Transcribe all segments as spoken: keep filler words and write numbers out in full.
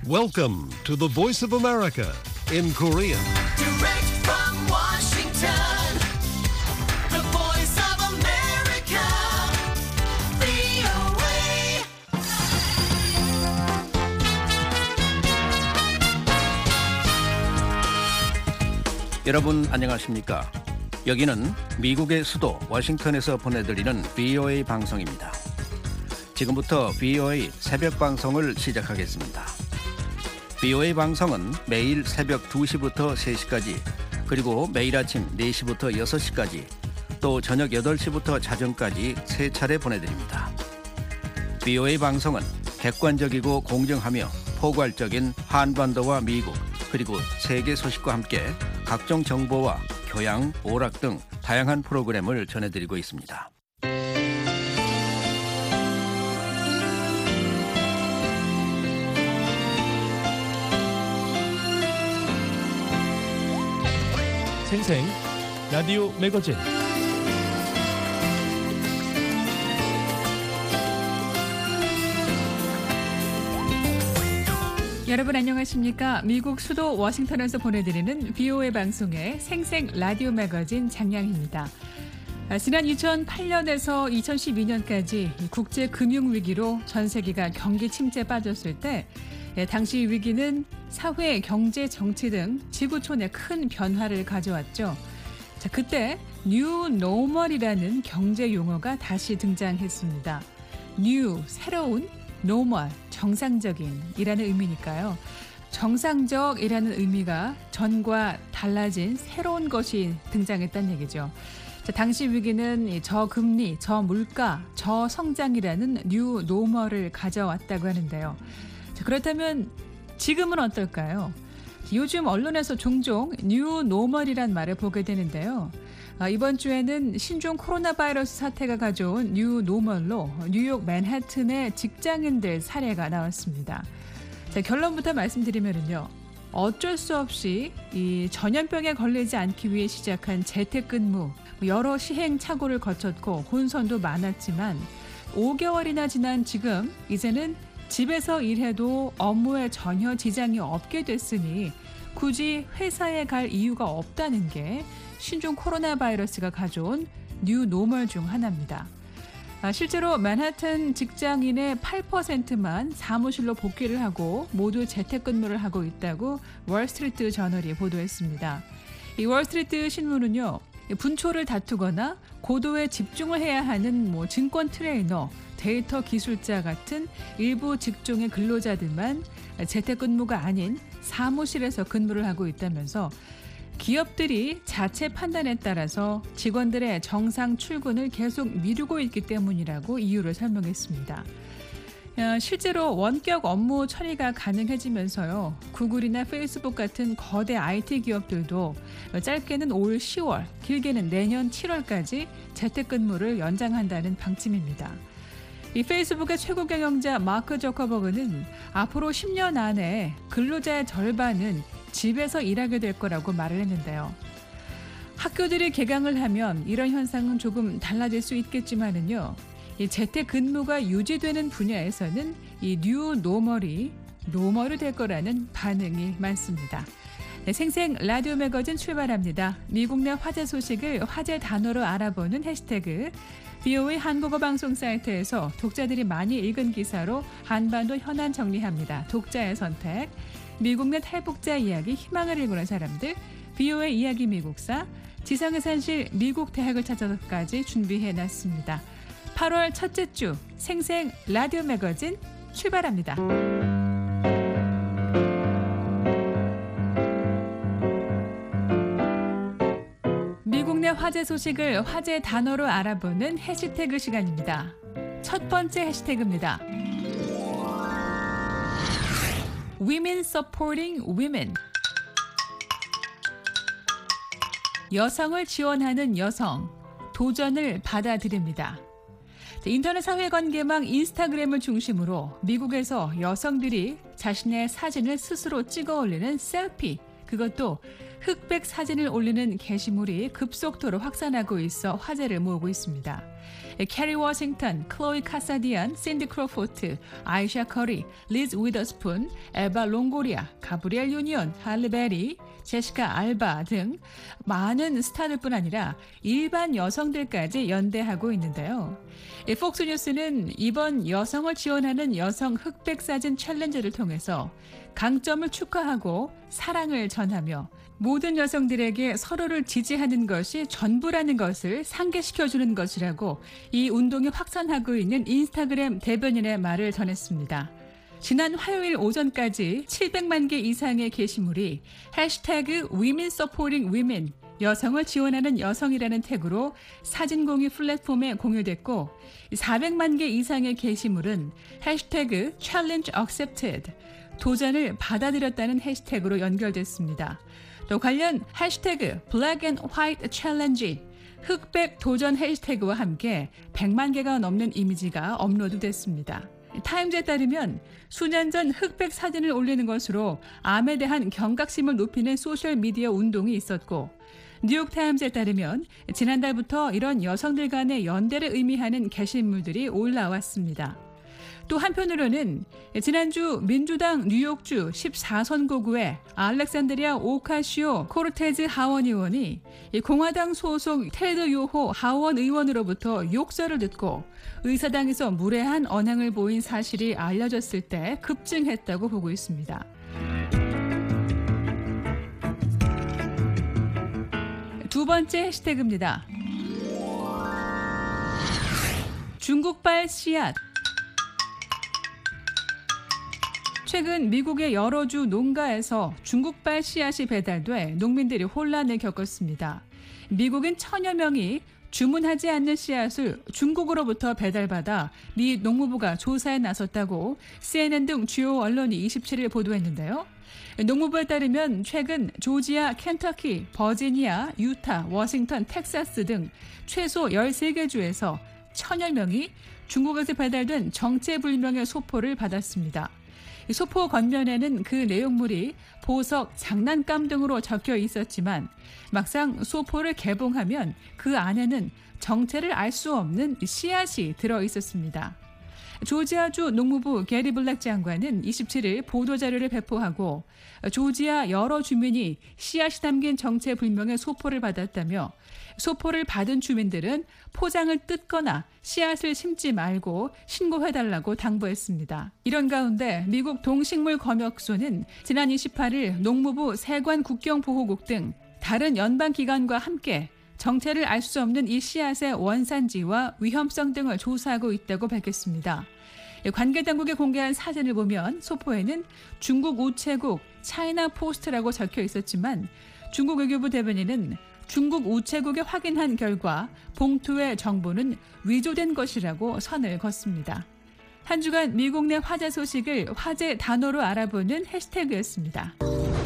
Welcome to the Voice of America in Korean. Direct from Washington, the voice of America, 브이오에이. 여러분 안녕하십니까? 여기는 미국의 수도 워싱턴에서 보내드리는 브이오에이 방송입니다. 지금부터 브이오에이 새벽 방송을 시작하겠습니다. 브이오에이 방송은 매일 새벽 두 시부터 세 시까지, 그리고 매일 아침 네 시부터 여섯 시까지, 또 저녁 여덟 시부터 자정까지 세 차례 보내드립니다. 브이오에이 방송은 객관적이고 공정하며 포괄적인 한반도와 미국, 그리고 세계 소식과 함께 각종 정보와 교양, 오락 등 다양한 프로그램을 전해드리고 있습니다. 생생 라디오 매거진. 여러분 안녕하십니까? 미국 수도 워싱턴에서 보내드리는 브이오에이 방송의 생생 라디오 매거진 장량입니다. 지난 이천팔 년에서 이천십이 년까지 국제 금융 위기로 전 세계가 경기 침체에 빠졌을 때, 당시 위기는 사회, 경제, 정치 등 지구촌에 큰 변화를 가져왔죠. 자, 그때 뉴 노멀이라는 경제 용어가 다시 등장했습니다. 뉴, 새로운, 노멀, 정상적인이라는 의미니까요. 정상적이라는 의미가 전과 달라진 새로운 것이 등장했다는 얘기죠. 자, 당시 위기는 저금리, 저물가, 저성장이라는 뉴 노멀을 가져왔다고 하는데요. 자, 그렇다면 지금은 어떨까요? 요즘 언론에서 종종 뉴 노멀이란 말을 보게 되는데요. 아, 이번 주에는 신종 코로나 바이러스 사태가 가져온 뉴 노멀로 뉴욕 맨해튼의 직장인들 사례가 나왔습니다. 자, 결론부터 말씀드리면요. 어쩔 수 없이 이 전염병에 걸리지 않기 위해 시작한 재택근무, 여러 시행착오를 거쳤고 혼선도 많았지만 오 개월이나 지난 지금 이제는 집에서 일해도 업무에 전혀 지장이 없게 됐으니 굳이 회사에 갈 이유가 없다는 게 신종 코로나 바이러스가 가져온 뉴 노멀 중 하나입니다. 아, 실제로 맨해튼 직장인의 팔 퍼센트만 사무실로 복귀를 하고 모두 재택근무를 하고 있다고 월스트리트 저널이 보도했습니다. 이 월스트리트 신문은요, 분초를 다투거나 고도에 집중을 해야 하는 뭐 증권 트레이너, 데이터 기술자 같은 일부 직종의 근로자들만 재택근무가 아닌 사무실에서 근무를 하고 있다면서 기업들이 자체 판단에 따라서 직원들의 정상 출근을 계속 미루고 있기 때문이라고 이유를 설명했습니다. 실제로 원격 업무 처리가 가능해지면서요, 구글이나 페이스북 같은 거대 아이티 기업들도 짧게는 올 시월, 길게는 내년 칠월까지 재택근무를 연장한다는 방침입니다. 이 페이스북의 최고 경영자 마크 저커버그는 앞으로 십 년 안에 근로자의 절반은 집에서 일하게 될 거라고 말을 했는데요. 학교들이 개강을 하면 이런 현상은 조금 달라질 수 있겠지만은요, 이 재택근무가 유지되는 분야에서는 이 뉴 노멀이 노멀이 될 거라는 반응이 많습니다. 네, 생생 라디오 매거진 출발합니다. 미국 내 화제 소식을 화제 단어로 알아보는 해시태그 브이오에이 한국어 방송 사이트에서 독자들이 많이 읽은 기사로 한반도 현안 정리합니다. 독자의 선택, 미국 내 탈북자 이야기, 희망을 일구는 사람들, 브이오에이 이야기 미국사, 지상의 산실 미국 대학을 찾아서까지 준비해놨습니다. 팔월 첫째 주 생생 라디오 매거진 출발합니다. 미국 내 화제 소식을 화제 단어로 알아보는 해시태그 시간입니다. 첫 번째 해시태그입니다. Women supporting women. 여성을 지원하는 여성, 도전을 받아들입니다. 인터넷 사회관계망 인스타그램을 중심으로 미국에서 여성들이 자신의 사진을 스스로 찍어 올리는 셀피, 그것도 흑백 사진을 올리는 게시물이 급속도로 확산하고 있어 화제를 모으고 있습니다. 캐리 워싱턴, 클로이 카사디안, 샌디 크로포트, 아이샤 커리, 리즈 위더스푼, 에바 롱고리아, 가브리엘 유니온, 할리 베리, 제시카 알바 등 많은 스타들뿐 아니라 일반 여성들까지 연대하고 있는데요. 폭스뉴스는 이번 여성을 지원하는 여성 흑백 사진 챌린지를 통해서 강점을 축하하고 사랑을 전하며 모든 여성들에게 서로를 지지하는 것이 전부라는 것을 상기시켜주는 것이라고 이 운동이 확산하고 있는 인스타그램 대변인의 말을 전했습니다. 지난 화요일 오전까지 칠백만 개 이상의 게시물이 해시태그 Women Supporting Women, 여성을 지원하는 여성이라는 태그로 사진 공유 플랫폼에 공유됐고 사백만 개 이상의 게시물은 해시태그 Challenge Accepted, 도전을 받아들였다는 해시태그로 연결됐습니다. 또 관련 해시태그 Black and White Challenge, 흑백 도전 해시태그와 함께 백만 개가 넘는 이미지가 업로드됐습니다. 타임즈에 따르면 수년 전 흑백 사진을 올리는 것으로 암에 대한 경각심을 높이는 소셜미디어 운동이 있었고, 뉴욕타임즈에 따르면 지난달부터 이런 여성들 간의 연대를 의미하는 게시물들이 올라왔습니다. 또 한편으로는 지난주 민주당 뉴욕주 십사 선거구의 알렉산드리아 오카시오 코르테즈 하원 의원이 공화당 소속 테드 요호 하원 의원으로부터 욕설을 듣고 의사당에서 무례한 언행을 보인 사실이 알려졌을 때 급증했다고 보고 있습니다. 두 번째 해시태그입니다. 중국발 씨앗. 최근 미국의 여러 주 농가에서 중국발 씨앗이 배달돼 농민들이 혼란을 겪었습니다. 미국인 천여 명이 주문하지 않는 씨앗을 중국으로부터 배달받아 미 농무부가 조사에 나섰다고 씨엔엔 등 주요 언론이 이십칠 일 보도했는데요. 농무부에 따르면 최근 조지아, 켄터키, 버지니아, 유타, 워싱턴, 텍사스 등 최소 열세 개 주에서 천여 명이 중국에서 배달된 정체불명의 소포를 받았습니다. 소포 겉면에는 그 내용물이 보석, 장난감 등으로 적혀 있었지만 막상 소포를 개봉하면 그 안에는 정체를 알 수 없는 씨앗이 들어 있었습니다. 조지아주 농무부 게리 블랙 장관은 이십칠 일 보도자료를 배포하고 조지아 여러 주민이 씨앗이 담긴 정체불명의 소포를 받았다며 소포를 받은 주민들은 포장을 뜯거나 씨앗을 심지 말고 신고해달라고 당부했습니다. 이런 가운데 미국 동식물검역소는 지난 이십팔 일 농무부 세관 국경보호국 등 다른 연방기관과 함께 정체를 알 수 없는 이 씨앗의 원산지와 위험성 등을 조사하고 있다고 밝혔습니다. 관계 당국이 공개한 사진을 보면 소포에는 중국 우체국 차이나 포스트라고 적혀 있었지만 중국 외교부 대변인은 중국 우체국에 확인한 결과 봉투의 정보는 위조된 것이라고 선을 걷습니다. 한 주간 미국 내 화제 소식을 화제 단어로 알아보는 해시태그였습니다.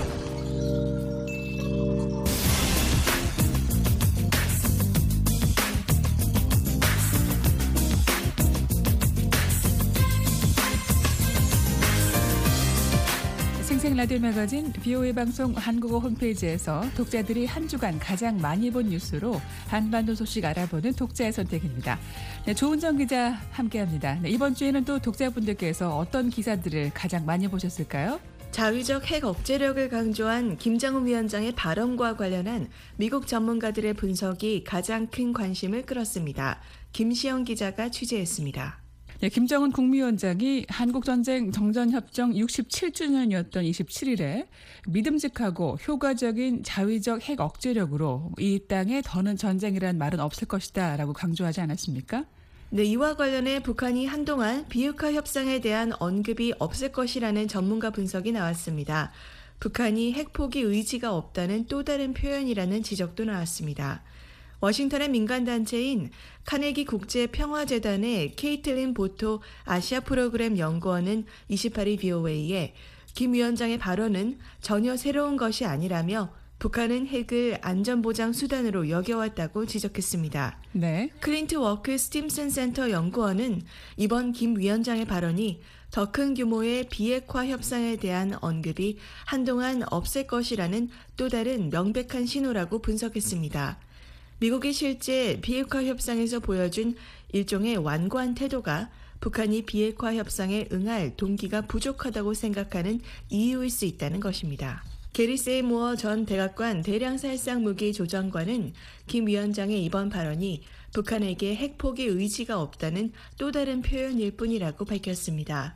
생생 라디오 매거진 비오에이 방송 한국어 홈페이지에서 독자들이 한 주간 가장 많이 본 뉴스로 한반도 소식 알아보는 독자의 선택입니다. 네, 조은정 기자 함께합니다. 네, 이번 주에는 또 독자분들께서 어떤 기사들을 가장 많이 보셨을까요? 자위적 핵 억제력을 강조한 김정은 위원장의 발언과 관련한 미국 전문가들의 분석이 가장 큰 관심을 끌었습니다. 김시영 기자가 취재했습니다. 네, 김정은 국무위원장이 한국전쟁 정전협정 육십칠 주년이었던 이십칠 일에 믿음직하고 효과적인 자위적 핵 억제력으로 이 땅에 더는 전쟁이란 말은 없을 것이다 라고 강조하지 않았습니까? 네, 이와 관련해 북한이 한동안 비핵화 협상에 대한 언급이 없을 것이라는 전문가 분석이 나왔습니다. 북한이 핵포기 의지가 없다는 또 다른 표현이라는 지적도 나왔습니다. 워싱턴의 민간단체인 카네기 국제평화재단의 케이틀린 보토 아시아 프로그램 연구원은 이십팔 일 비오에이에 김 위원장의 발언은 전혀 새로운 것이 아니라며 북한은 핵을 안전보장 수단으로 여겨왔다고 지적했습니다. 네. 클린트 워크 스팀슨 센터 연구원은 이번 김 위원장의 발언이 더 큰 규모의 비핵화 협상에 대한 언급이 한동안 없을 것이라는 또 다른 명백한 신호라고 분석했습니다. 미국이 실제 비핵화 협상에서 보여준 일종의 완고한 태도가 북한이 비핵화 협상에 응할 동기가 부족하다고 생각하는 이유일 수 있다는 것입니다. 게리 세이모어 전 백악관 대량살상 무기 조정관은 김 위원장의 이번 발언이 북한에게 핵포기 의지가 없다는 또 다른 표현일 뿐이라고 밝혔습니다.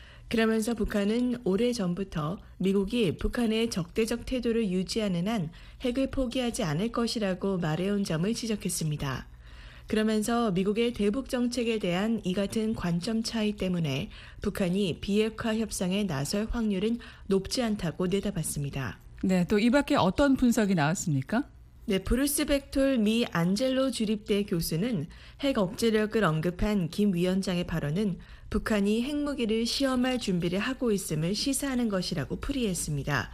그러면서 북한은 오래전부터 미국이 북한의 적대적 태도를 유지하는 한 핵을 포기하지 않을 것이라고 말해온 점을 지적했습니다. 그러면서 미국의 대북 정책에 대한 이 같은 관점 차이 때문에 북한이 비핵화 협상에 나설 확률은 높지 않다고 내다봤습니다. 네, 또 이 밖에 어떤 분석이 나왔습니까? 네, 브루스 벡톨 미 안젤로 주립대 교수는 핵 억제력을 언급한 김 위원장의 발언은 북한이 핵무기를 시험할 준비를 하고 있음을 시사하는 것이라고 풀이했습니다.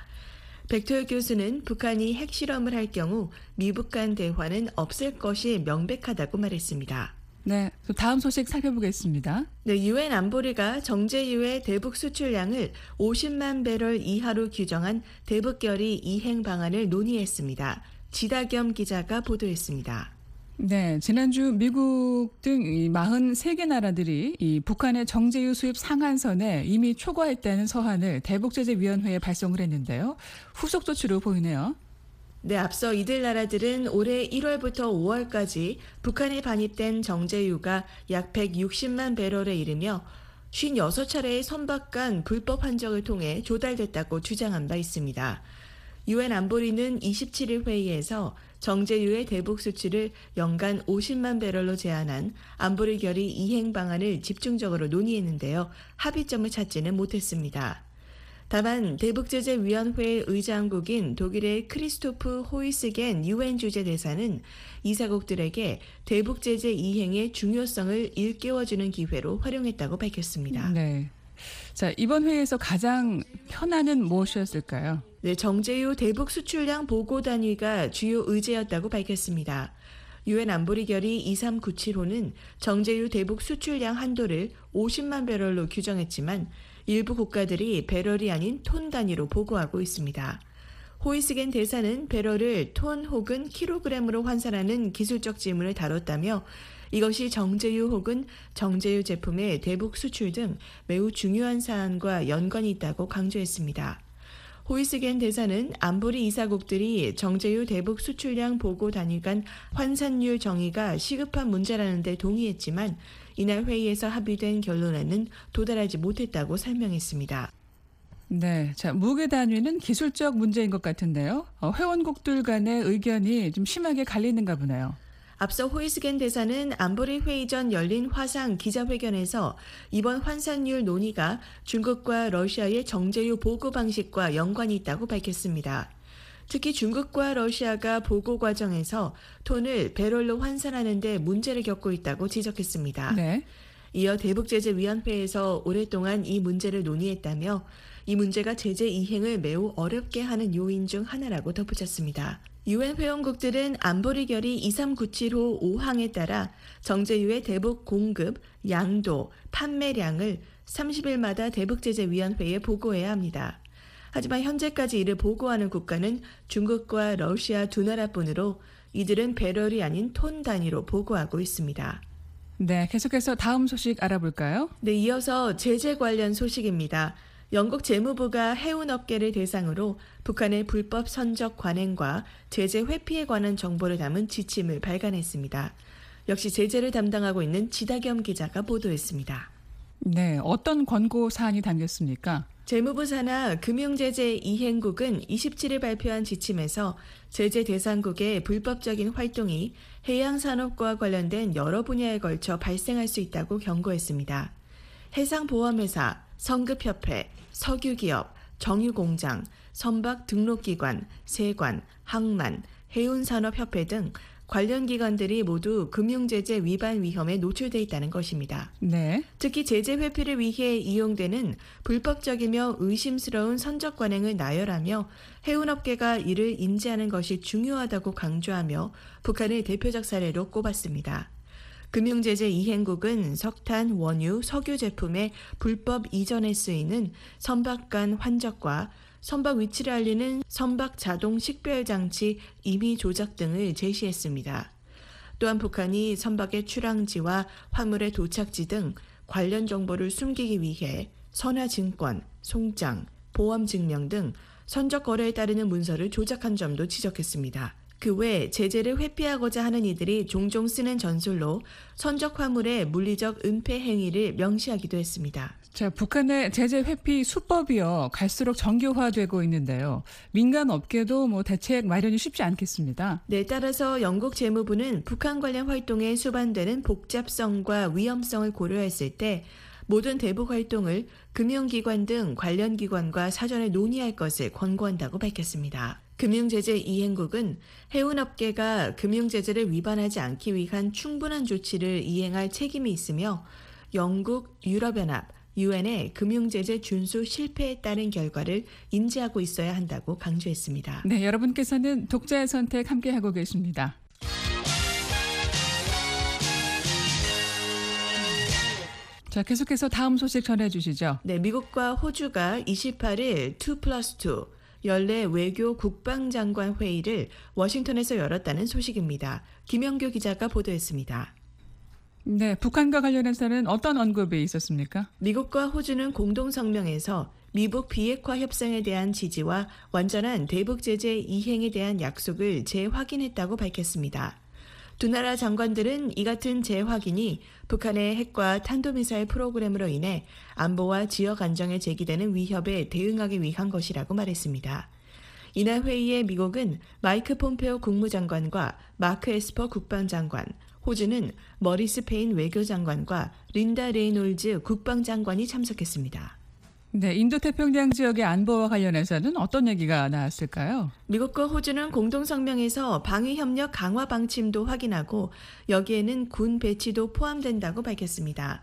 벡톨 교수는 북한이 핵실험을 할 경우 미북 간 대화는 없을 것이 명백하다고 말했습니다. 네, 또 다음 소식 살펴보겠습니다. 네, 유엔 안보리가 정제유의 대북 수출량을 오십만 배럴 이하로 규정한 대북결의 이행 방안을 논의했습니다. 지다겸 기자가 보도했습니다. 네, 지난주 미국 등 사십삼 개 나라들이 이 북한의 정제유 수입 상한선에 이미 초과했다는 서한을 대북제재위원회에 발송을 했는데요. 후속 조치로 보이네요. 네, 앞서 이들 나라들은 올해 일월부터 오월까지 북한에 반입된 정제유가 약 백육십만 배럴에 이르며 오십육 차례의 선박 간 불법 환정을 통해 조달됐다고 주장한 바 있습니다. 유엔 안보리는 이십칠 일 회의에서 정제유의 대북 수출을 연간 오십만 배럴로 제한한 안보리 결의 이행 방안을 집중적으로 논의했는데요. 합의점을 찾지는 못했습니다. 다만 대북제재위원회의 의장국인 독일의 크리스토프 호이스겐 유엔 주재대사는 이사국들에게 대북제재 이행의 중요성을 일깨워주는 기회로 활용했다고 밝혔습니다. 네. 자, 이번 회의에서 가장 현안은 무엇이었을까요? 네, 정제유 대북 수출량 보고 단위가 주요 의제였다고 밝혔습니다. 유엔 안보리 결의 이삼구칠호는 정제유 대북 수출량 한도를 오십만 배럴로 규정했지만 일부 국가들이 배럴이 아닌 톤 단위로 보고하고 있습니다. 호이스겐 대사는 배럴을 톤 혹은 킬로그램으로 환산하는 기술적 지문을 다뤘다며 이것이 정제유 혹은 정제유 제품의 대북 수출 등 매우 중요한 사안과 연관이 있다고 강조했습니다. 호이스겐 대사는 안보리 이사국들이 정제유 대북 수출량 보고 단위 간 환산율 정의가 시급한 문제라는 데 동의했지만 이날 회의에서 합의된 결론에는 도달하지 못했다고 설명했습니다. 네, 자, 무게 단위는 기술적 문제인 것 같은데요. 어, 회원국들 간의 의견이 좀 심하게 갈리는가 보네요. 앞서 호이스겐 대사는 안보리 회의 전 열린 화상 기자회견에서 이번 환산율 논의가 중국과 러시아의 정제유 보고 방식과 연관이 있다고 밝혔습니다. 특히 중국과 러시아가 보고 과정에서 톤을 배럴로 환산하는 데 문제를 겪고 있다고 지적했습니다. 네. 이어 대북제재위원회에서 오랫동안 이 문제를 논의했다며 이 문제가 제재 이행을 매우 어렵게 하는 요인 중 하나라고 덧붙였습니다. 유엔 회원국들은 안보리 결의 이삼구칠호 오 항에 따라 정제유의 대북 공급, 양도, 판매량을 삼십 일마다 대북제재위원회에 보고해야 합니다. 하지만 현재까지 이를 보고하는 국가는 중국과 러시아 두 나라뿐으로 이들은 배럴이 아닌 톤 단위로 보고하고 있습니다. 네, 계속해서 다음 소식 알아볼까요? 네, 이어서 제재 관련 소식입니다. 영국 재무부가 해운업계를 대상으로 북한의 불법 선적 관행과 제재 회피에 관한 정보를 담은 지침을 발간했습니다. 역시 제재를 담당하고 있는 지다겸 기자가 보도했습니다. 네, 어떤 권고 사안이 담겼습니까? 재무부 산하 금융제재 이행국은 이십칠 일 발표한 지침에서 제재 대상국의 불법적인 활동이 해양산업과 관련된 여러 분야에 걸쳐 발생할 수 있다고 경고했습니다. 해상보험회사, 성급협회, 석유기업, 정유공장, 선박 등록기관, 세관, 항만, 해운산업협회 등 관련 기관들이 모두 금융제재 위반 위험에 노출돼 있다는 것입니다. 네. 특히 제재 회피를 위해 이용되는 불법적이며 의심스러운 선적 관행을 나열하며 해운업계가 이를 인지하는 것이 중요하다고 강조하며 북한을 대표적 사례로 꼽았습니다. 금융제재 이행국은 석탄, 원유, 석유 제품의 불법 이전에 쓰이는 선박간 환적과 선박 위치를 알리는 선박 자동 식별 장치 임의 조작 등을 제시했습니다. 또한 북한이 선박의 출항지와 화물의 도착지 등 관련 정보를 숨기기 위해 선화증권, 송장, 보험증명 등 선적 거래에 따르는 문서를 조작한 점도 지적했습니다. 그 외 제재를 회피하고자 하는 이들이 종종 쓰는 전술로 선적 화물의 물리적 은폐 행위를 명시하기도 했습니다. 자, 북한의 제재 회피 수법이요 갈수록 정교화되고 있는데요. 민간 업계도 뭐 대책 마련이 쉽지 않겠습니다. 네, 따라서 영국 재무부는 북한 관련 활동에 수반되는 복잡성과 위험성을 고려했을 때 모든 대북 활동을 금융기관 등 관련 기관과 사전에 논의할 것을 권고한다고 밝혔습니다. 금융제재 이행국은 해운업계가 금융제재를 위반하지 않기 위한 충분한 조치를 이행할 책임이 있으며 영국, 유럽연합, 유엔의 금융제재 준수 실패에 따른 결과를 인지하고 있어야 한다고 강조했습니다. 네, 여러분께서는 독자의 선택 함께하고 계십니다. 자, 계속해서 다음 소식 전해주시죠. 네, 미국과 호주가 이십팔 일 투 플러스 투 연례 외교 국방장관 회의를 워싱턴에서 열었다는 소식입니다. 김영규 기자가 보도했습니다. 네, 북한과 관련해서는 어떤 언급이 있었습니까? 미국과 호주는 공동성명에서 미북 비핵화 협상에 대한 지지와 완전한 대북 제재 이행에 대한 약속을 재확인했다고 밝혔습니다. 두 나라 장관들은 이 같은 재확인이 북한의 핵과 탄도미사일 프로그램으로 인해 안보와 지역 안정에 제기되는 위협에 대응하기 위한 것이라고 말했습니다. 이날 회의에 미국은 마이크 폼페오 국무장관과 마크 에스퍼 국방장관, 호주는 머리스 페인 외교장관과 린다 레이놀즈 국방장관이 참석했습니다. 네, 인도태평양 지역의 안보와 관련해서는 어떤 얘기가 나왔을까요? 미국과 호주는 공동성명에서 방위협력 강화 방침도 확인하고 여기에는 군 배치도 포함된다고 밝혔습니다.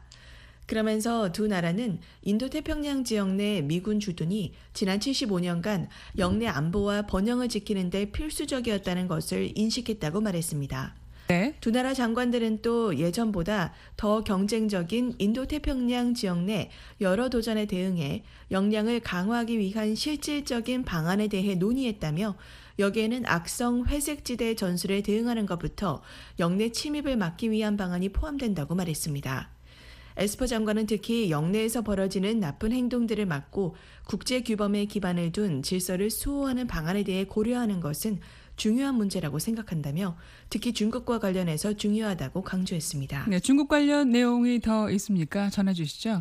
그러면서 두 나라는 인도태평양 지역 내 미군 주둔이 지난 칠십오 년간 영내 안보와 번영을 지키는 데 필수적이었다는 것을 인식했다고 말했습니다. 네. 두 나라 장관들은 또 예전보다 더 경쟁적인 인도태평양 지역 내 여러 도전에 대응해 역량을 강화하기 위한 실질적인 방안에 대해 논의했다며 여기에는 악성 회색지대 전술에 대응하는 것부터 영내 침입을 막기 위한 방안이 포함된다고 말했습니다. 에스퍼 장관은 특히 영내에서 벌어지는 나쁜 행동들을 막고 국제 규범에 기반을 둔 질서를 수호하는 방안에 대해 고려하는 것은 중요한 문제라고 생각한다며 특히 중국과 관련해서 중요하다고 강조했습니다. 네, 중국 관련 내용이 더 있습니까? 전해 주시죠.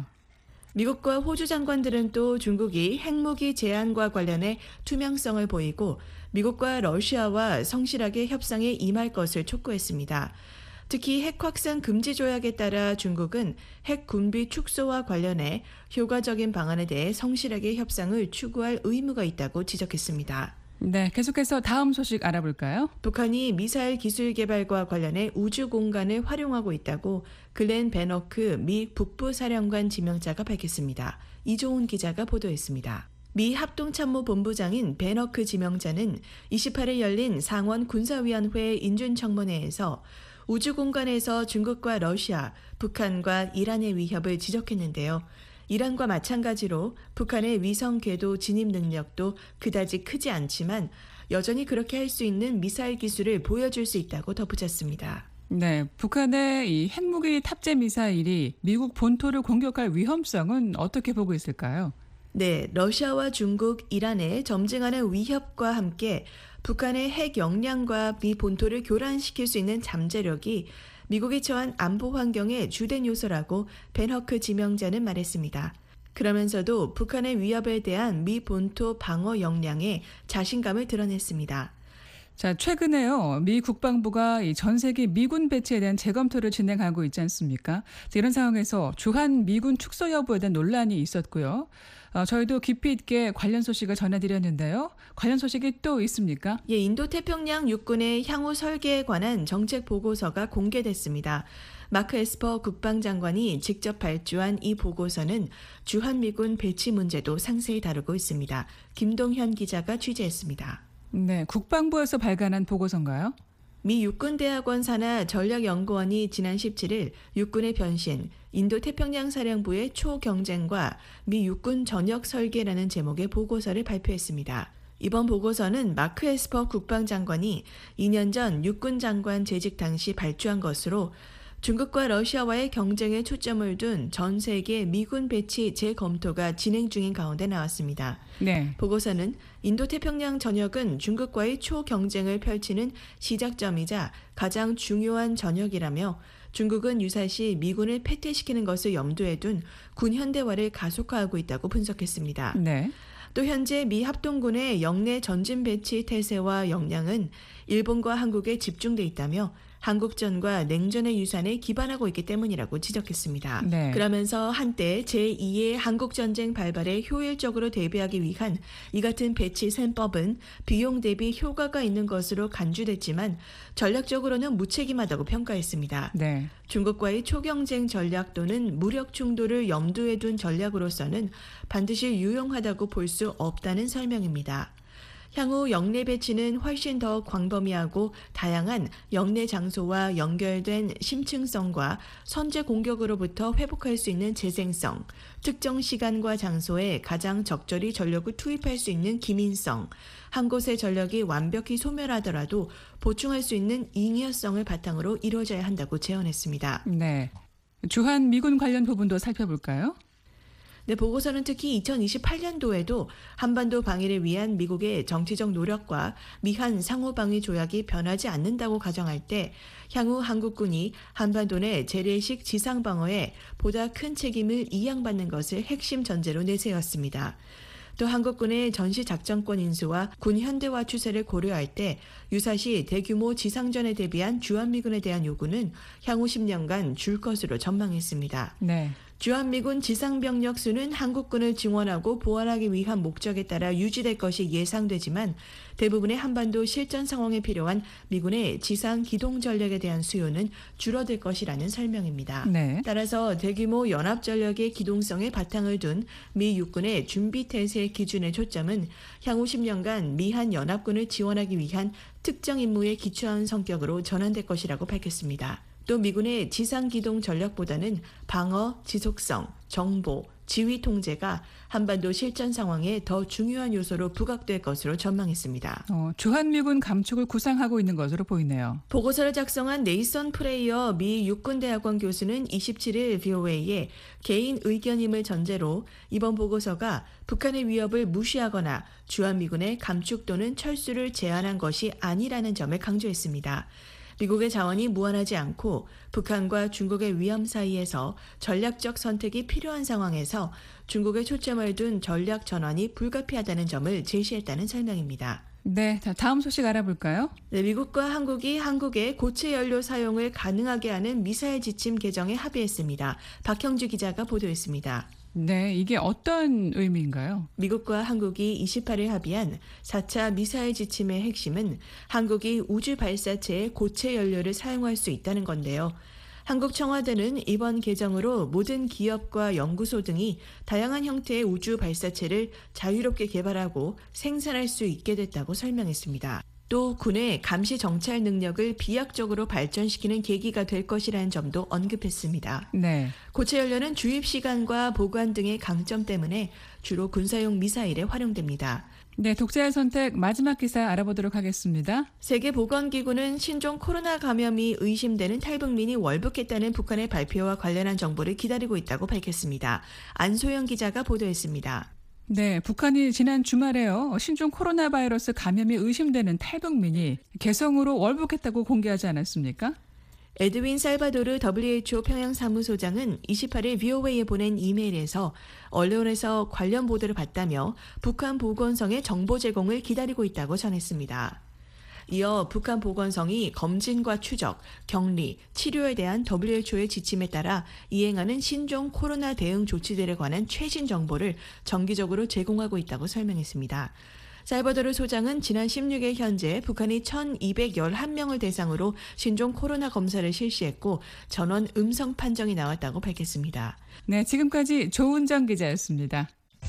미국과 호주 장관들은 또 중국이 핵무기 제한과 관련해 투명성을 보이고 미국과 러시아와 성실하게 협상에 임할 것을 촉구했습니다. 특히 핵 확산 금지 조약에 따라 중국은 핵 군비 축소와 관련해 효과적인 방안에 대해 성실하게 협상을 추구할 의무가 있다고 지적했습니다. 네, 계속해서 다음 소식 알아볼까요? 북한이 미사일 기술 개발과 관련해 우주 공간을 활용하고 있다고 글렌 베너크 미 북부사령관 지명자가 밝혔습니다. 이조훈 기자가 보도했습니다. 미 합동참모본부장인 베너크 지명자는 이십팔 일 열린 상원 군사위원회 인준청문회에서 우주 공간에서 중국과 러시아, 북한과 이란의 위협을 지적했는데요. 이란과 마찬가지로 북한의 위성 궤도 진입 능력도 그다지 크지 않지만 여전히 그렇게 할 수 있는 미사일 기술을 보여줄 수 있다고 덧붙였습니다. 네, 북한의 이 핵무기 탑재 미사일이 미국 본토를 공격할 위험성은 어떻게 보고 있을까요? 네, 러시아와 중국, 이란의 점증하는 위협과 함께 북한의 핵 역량과 미 본토를 교란시킬 수 있는 잠재력이 미국이 처한 안보 환경의 주된 요소라고 벤허크 지명자는 말했습니다. 그러면서도 북한의 위협에 대한 미 본토 방어 역량에 자신감을 드러냈습니다. 자, 최근에요. 미 국방부가 이 전 세계 미군 배치에 대한 재검토를 진행하고 있지 않습니까? 이런 상황에서 주한 미군 축소 여부에 대한 논란이 있었고요. 어, 저희도 깊이 있게 관련 소식을 전해드렸는데요. 관련 소식이 또 있습니까? 예, 인도태평양 육군의 향후 설계에 관한 정책 보고서가 공개됐습니다. 마크 에스퍼 국방장관이 직접 발주한 이 보고서는 주한미군 배치 문제도 상세히 다루고 있습니다. 김동현 기자가 취재했습니다. 네, 국방부에서 발간한 보고서인가요? 미 육군대학원 산하 전략연구원이 지난 십칠일 육군의 변신, 인도태평양 사령부의 초경쟁과 미 육군 전역 설계라는 제목의 보고서를 발표했습니다. 이번 보고서는 마크 에스퍼 국방장관이 이 년 전 육군 장관 재직 당시 발주한 것으로 중국과 러시아와의 경쟁에 초점을 둔 전 세계 미군 배치 재검토가 진행 중인 가운데 나왔습니다. 네. 보고서는 인도태평양 전역은 중국과의 초경쟁을 펼치는 시작점이자 가장 중요한 전역이라며 중국은 유사시 미군을 패퇴시키는 것을 염두에 둔 군 현대화를 가속화하고 있다고 분석했습니다. 네. 또 현재 미 합동군의 영내 전진 배치 태세와 역량은 일본과 한국에 집중돼 있다며 한국전과 냉전의 유산에 기반하고 있기 때문이라고 지적했습니다. 네. 그러면서 한때 제이의 한국전쟁 발발에 효율적으로 대비하기 위한 이 같은 배치 셈법은 비용 대비 효과가 있는 것으로 간주됐지만 전략적으로는 무책임하다고 평가했습니다. 네. 중국과의 초경쟁 전략 또는 무력 충돌을 염두에 둔 전략으로서는 반드시 유용하다고 볼 수 없다는 설명입니다. 향후 영내 배치는 훨씬 더 광범위하고 다양한 영내 장소와 연결된 심층성과 선제 공격으로부터 회복할 수 있는 재생성, 특정 시간과 장소에 가장 적절히 전력을 투입할 수 있는 기민성, 한 곳의 전력이 완벽히 소멸하더라도 보충할 수 있는 잉여성을 바탕으로 이루어져야 한다고 제언했습니다. 네. 주한 미군 관련 부분도 살펴볼까요? 네, 보고서는 특히 이천이십팔 년도에도 한반도 방위를 위한 미국의 정치적 노력과 미한 상호방위 조약이 변하지 않는다고 가정할 때 향후 한국군이 한반도 내 재래식 지상방어에 보다 큰 책임을 이양받는 것을 핵심 전제로 내세웠습니다. 또 한국군의 전시작전권 인수와 군 현대화 추세를 고려할 때 유사시 대규모 지상전에 대비한 주한미군에 대한 요구는 향후 십 년간 줄 것으로 전망했습니다. 네. 주한미군 지상병력 수는 한국군을 증원하고 보완하기 위한 목적에 따라 유지될 것이 예상되지만 대부분의 한반도 실전 상황에 필요한 미군의 지상 기동 전력에 대한 수요는 줄어들 것이라는 설명입니다. 네. 따라서 대규모 연합 전력의 기동성에 바탕을 둔 미 육군의 준비 태세 기준의 초점은 향후 십 년간 미한 연합군을 지원하기 위한 특정 임무에 기초한 성격으로 전환될 것이라고 밝혔습니다. 또 미군의 지상기동 전력보다는 방어, 지속성, 정보, 지휘 통제가 한반도 실전 상황에 더 중요한 요소로 부각될 것으로 전망했습니다. 어, 주한미군 감축을 구상하고 있는 것으로 보이네요. 보고서를 작성한 네이선 프레이어 미 육군대학원 교수는 이십칠일 브이오에이에 개인 의견임을 전제로 이번 보고서가 북한의 위협을 무시하거나 주한미군의 감축 또는 철수를 제안한 것이 아니라는 점을 강조했습니다. 미국의 자원이 무한하지 않고 북한과 중국의 위험 사이에서 전략적 선택이 필요한 상황에서 중국에 초점을 둔 전략 전환이 불가피하다는 점을 제시했다는 설명입니다. 네, 자, 다음 소식 알아볼까요? 네, 미국과 한국이 한국의 고체 연료 사용을 가능하게 하는 미사일 지침 개정에 합의했습니다. 박형주 기자가 보도했습니다. 네, 이게 어떤 의미인가요? 미국과 한국이 이십팔일 합의한 사 차 미사일 지침의 핵심은 한국이 우주 발사체에 고체 연료를 사용할 수 있다는 건데요. 한국 청와대는 이번 개정으로 모든 기업과 연구소 등이 다양한 형태의 우주 발사체를 자유롭게 개발하고 생산할 수 있게 됐다고 설명했습니다. 또 군의 감시 정찰 능력을 비약적으로 발전시키는 계기가 될 것이라는 점도 언급했습니다. 네. 고체 연료는 주입 시간과 보관 등의 강점 때문에 주로 군사용 미사일에 활용됩니다. 네, 독자의 선택 마지막 기사 알아보도록 하겠습니다. 세계보건기구는 신종 코로나 감염이 의심되는 탈북민이 월북했다는 북한의 발표와 관련한 정보를 기다리고 있다고 밝혔습니다. 안소영 기자가 보도했습니다. 네, 북한이 지난 주말에요. 신종 코로나 바이러스 감염이 의심되는 탈북민이 개성으로 월북했다고 공개하지 않았습니까? 에드윈 살바도르 더블유에이치오 평양사무소장은 이십팔일 브이오에이에 보낸 이메일에서 언론에서 관련 보도를 봤다며 북한 보건성의 정보 제공을 기다리고 있다고 전했습니다. 이어 북한 보건성이 검진과 추적, 격리, 치료에 대한 더블유에이치오의 지침에 따라 이행하는 신종 코로나 대응 조치들에 관한 최신 정보를 정기적으로 제공하고 있다고 설명했습니다. 살바도르 소장은 지난 십육 일 현재 북한이 천이백십일 명을 대상으로 신종 코로나 검사를 실시했고 전원 음성 판정이 나왔다고 밝혔습니다. 네, 지금까지 조은정 기자였습니다.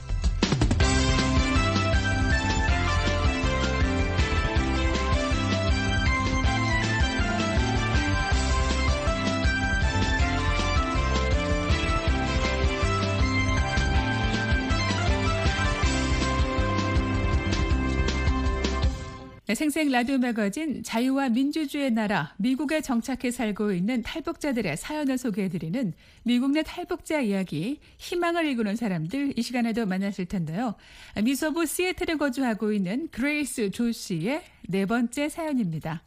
네, 생생 라디오 매거진 자유와 민주주의의 나라 미국에 정착해 살고 있는 탈북자들의 사연을 소개해드리는 미국 내 탈북자 이야기, 희망을 일구는 사람들, 이 시간에도 만나실 텐데요. 미서부 시애틀에 거주하고 있는 그레이스 조 씨의 네 번째 사연입니다.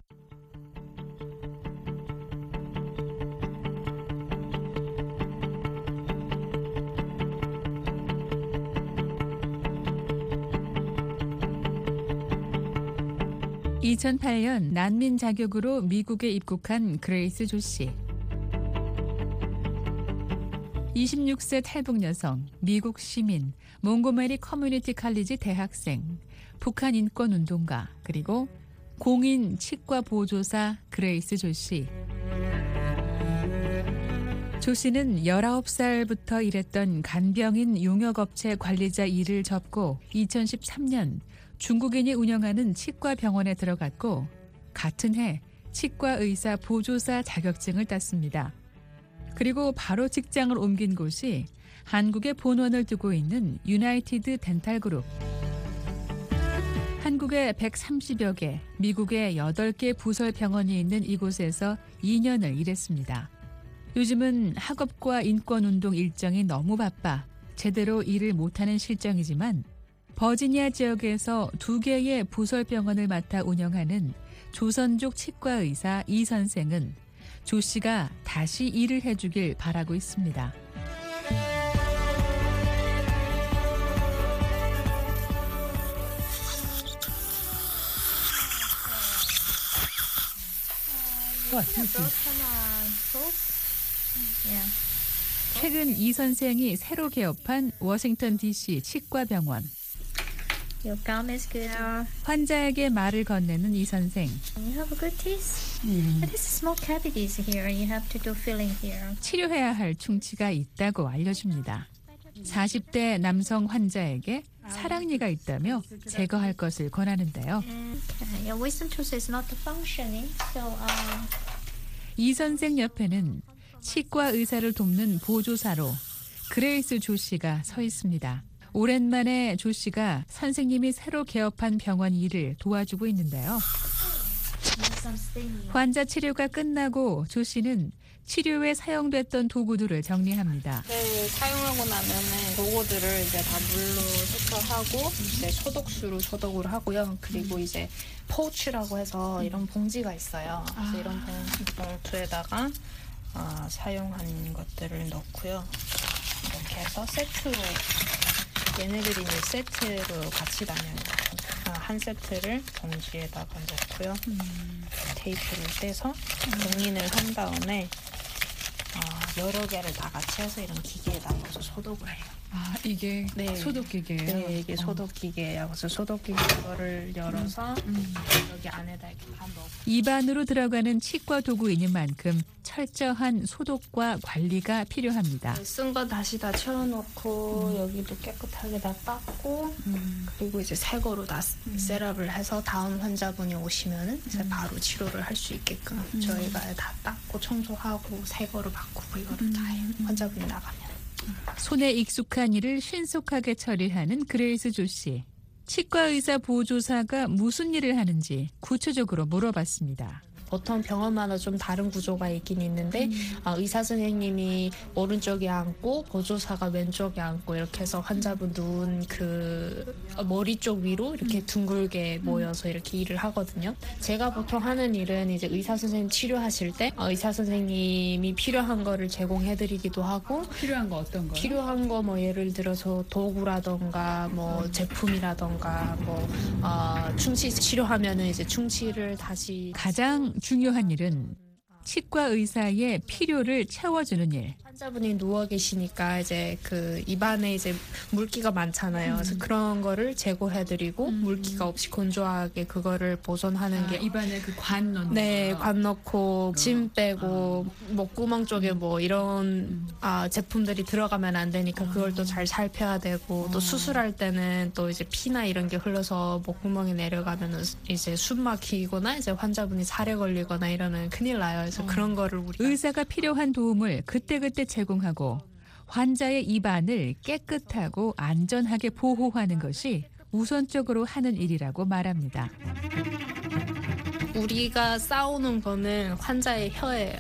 이천팔 년 난민 자격으로 미국에 입국한 그레이스 조 씨. 이십육 세 탈북 여성, 미국 시민, 몽고메리 커뮤니티 칼리지 대학생, 북한 인권 운동가, 그리고 공인 치과 보조사 그레이스 조 씨. 조 씨는 열아홉 살부터 일했던 간병인 용역업체 관리자 일을 접고 이천십삼 년 중국인이 운영하는 치과 병원에 들어갔고 같은 해 치과 의사 보조사 자격증을 땄습니다. 그리고 바로 직장을 옮긴 곳이 한국에 본원을 두고 있는 유나이티드 덴탈 그룹. 한국에 백삼십여 개, 미국에 여덟 개 부설 병원이 있는 이곳에서 이 년을 일했습니다. 요즘은 학업과 인권운동 일정이 너무 바빠 제대로 일을 못하는 실정이지만 버지니아 지역에서 두 개의 부설병원을 맡아 운영하는 조선족 치과의사 이 선생은 조 씨가 다시 일을 해주길 바라고 있습니다. 최근 이 선생이 새로 개업한 워싱턴 디씨 치과병원. Your gum is good. 환자에게 말을 건네는 이 선생. You have a good teeth. But this is small cavities here. You have to do filling here. 치료해야 할 충치가 있다고 알려줍니다. 사십 대 남성 환자에게 사랑니가 있다며 제거할 것을 권하는데요. Okay. Your wisdom tooth is not functioning. So, um, 이 선생 옆에는 치과 의사를 돕는 보조사로 그레이스 조 씨가 서 있습니다. 오랜만에 조 씨가 선생님이 새로 개업한 병원 일을 도와주고 있는데요. 환자 치료가 끝나고 조 씨는 치료에 사용됐던 도구들을 정리합니다. 네, 사용하고 나면은 도구들을 이제 다 물로 세척하고 이제 소독수로 소독을 하고요. 그리고 이제 포우치라고 해서 이런 봉지가 있어요. 그래서 이런 봉, 봉투에다가 아, 사용한 것들을 넣고요. 이렇게 해서 세트로 얘네들이 이제 세트로 같이 다녀요. 한 세트를 봉지에다가 넣고요. 음. 테이프를 떼서 봉인을 한 다음에 어, 여러 개를 다 같이 해서 이런 기계에다 넣어서 소독을 해요. 아, 이게 네. 소독기계예요? 네, 이게 소독기계예요. 그래서 소독기계 이거를 열어서 음. 여기 안에다 이렇게 다 넣고 입안으로 들어가는 치과 도구인 만큼 철저한 소독과 관리가 필요합니다. 쓴 거 다시 다 채워놓고 음. 여기도 깨끗하게 다 닦고 음. 그리고 이제 새 거로 다 음. 셋업을 해서 다음 환자분이 오시면은 이제 음. 바로 치료를 할 수 있게끔 음. 저희가 다 닦고 청소하고 새 거로 바꾸고 이거를 음. 다 해요. 환자분이 나가면. 손에 익숙한 일을 신속하게 처리하는 그레이스 조 씨. 치과 의사 보조사가 무슨 일을 하는지 구체적으로 물어봤습니다. 보통 병원마다 좀 다른 구조가 있긴 있는데 음. 어, 의사 선생님이 오른쪽에 앉고 보조사가 왼쪽에 앉고 이렇게 해서 환자분 누운 그 머리 쪽 위로 이렇게 둥글게 모여서 이렇게 일을 하거든요. 제가 보통 하는 일은 이제 의사 선생님 치료하실 때 어, 의사 선생님이 필요한 거를 제공해드리기도 하고 필요한 거 어떤 거요? 필요한 거 뭐 예를 들어서 도구라던가 뭐 제품이라던가 뭐 어, 충치 치료하면은 이제 충치를 다시 가장 중요한 일은 치과 의사의 필요를 채워주는 일. 환자분이 누워 계시니까 이제 그 입안에 이제 물기가 많잖아요. 그래서 그런 거를 제거해드리고 물기가 없이 건조하게 그거를 보존하는 게 입안에 그 관 넣는 네, 거. 관 넣고 침 빼고 목구멍 쪽에 뭐 이런 아, 제품들이 들어가면 안 되니까 그걸 또 잘 살펴야 되고 또 수술할 때는 또 이제 피나 이런 게 흘러서 목구멍에 내려가면은 이제 숨 막히거나 이제 환자분이 살에 걸리거나 이러면 큰일 나요. 그래서 그런 거를 우리가 의사가 필요한 도움을 그때그때 제공하고 환자의 입안을 깨끗하고 안전하게 보호하는 것이 우선적으로 하는 일이라고 말합니다. 우리가 싸우는 거는 환자의 혀예요.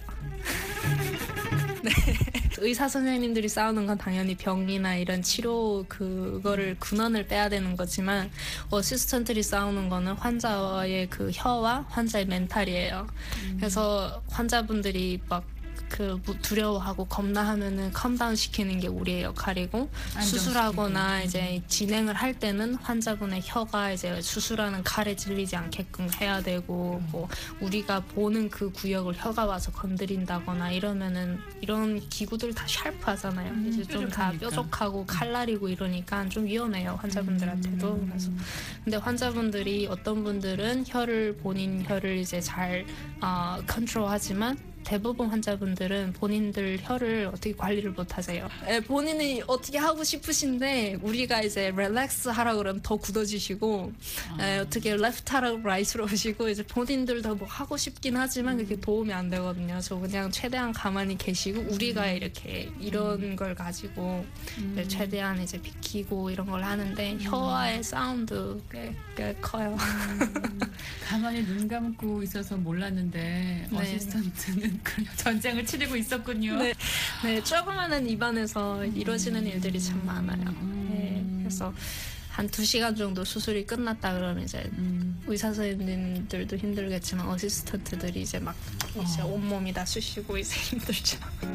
네. 의사 선생님들이 싸우는 건 당연히 병이나 이런 치료 그거를 근원을 빼야 되는 거지만 어시스턴트들이 싸우는 거는 환자의 그 혀와 환자의 멘탈이에요. 그래서 환자분들이 막 그 두려워하고 겁나하면은 컴다운 시키는 게 우리의 역할이고 수술하거나 이제 진행을 할 때는 환자분의 혀가 이제 수술하는 칼에 찔리지 않게끔 해야 되고 뭐 우리가 보는 그 구역을 혀가 와서 건드린다거나 이러면은 이런 기구들 다 샤프하잖아요. 음, 이제 좀 다 뾰족하니까. 뾰족하고 칼날이고 이러니까 좀 위험해요 환자분들한테도. 음. 그래서 근데 환자분들이 어떤 분들은 혀를 본인 혀를 이제 잘 어, 컨트롤하지만 대부분 환자분들은 본인들 혀를 어떻게 관리를 못 하세요. 예, 본인이 어떻게 하고 싶으신데 우리가 이제 릴렉스 하라고 그러면 더 굳어지시고 예, 어떻게 레프트 하라고 라이트로 오시고 이제 본인들도 뭐 하고 싶긴 하지만 그게 도움이 안 되거든요. 저 그냥 최대한 가만히 계시고 우리가 이렇게 이런 걸 가지고 이제 최대한 이제 비키고 이런 걸 하는데 혀와의 사운드 꽤, 꽤 커요. 가만히 눈 감고 있어서 몰랐는데 네. 어시스턴트는 그냥 전쟁을 치르고 있었군요. 네, 네, 조그마한 입안에서 이루어지는 일들이 참 많아요. 네, 그래서 한 두 시간 정도 수술이 끝났다 그러면 이제 음. 의사 선생님들도 힘들겠지만 어시스턴트들이 이제 막 이제 온몸이 다 쑤시고 이제 힘들죠.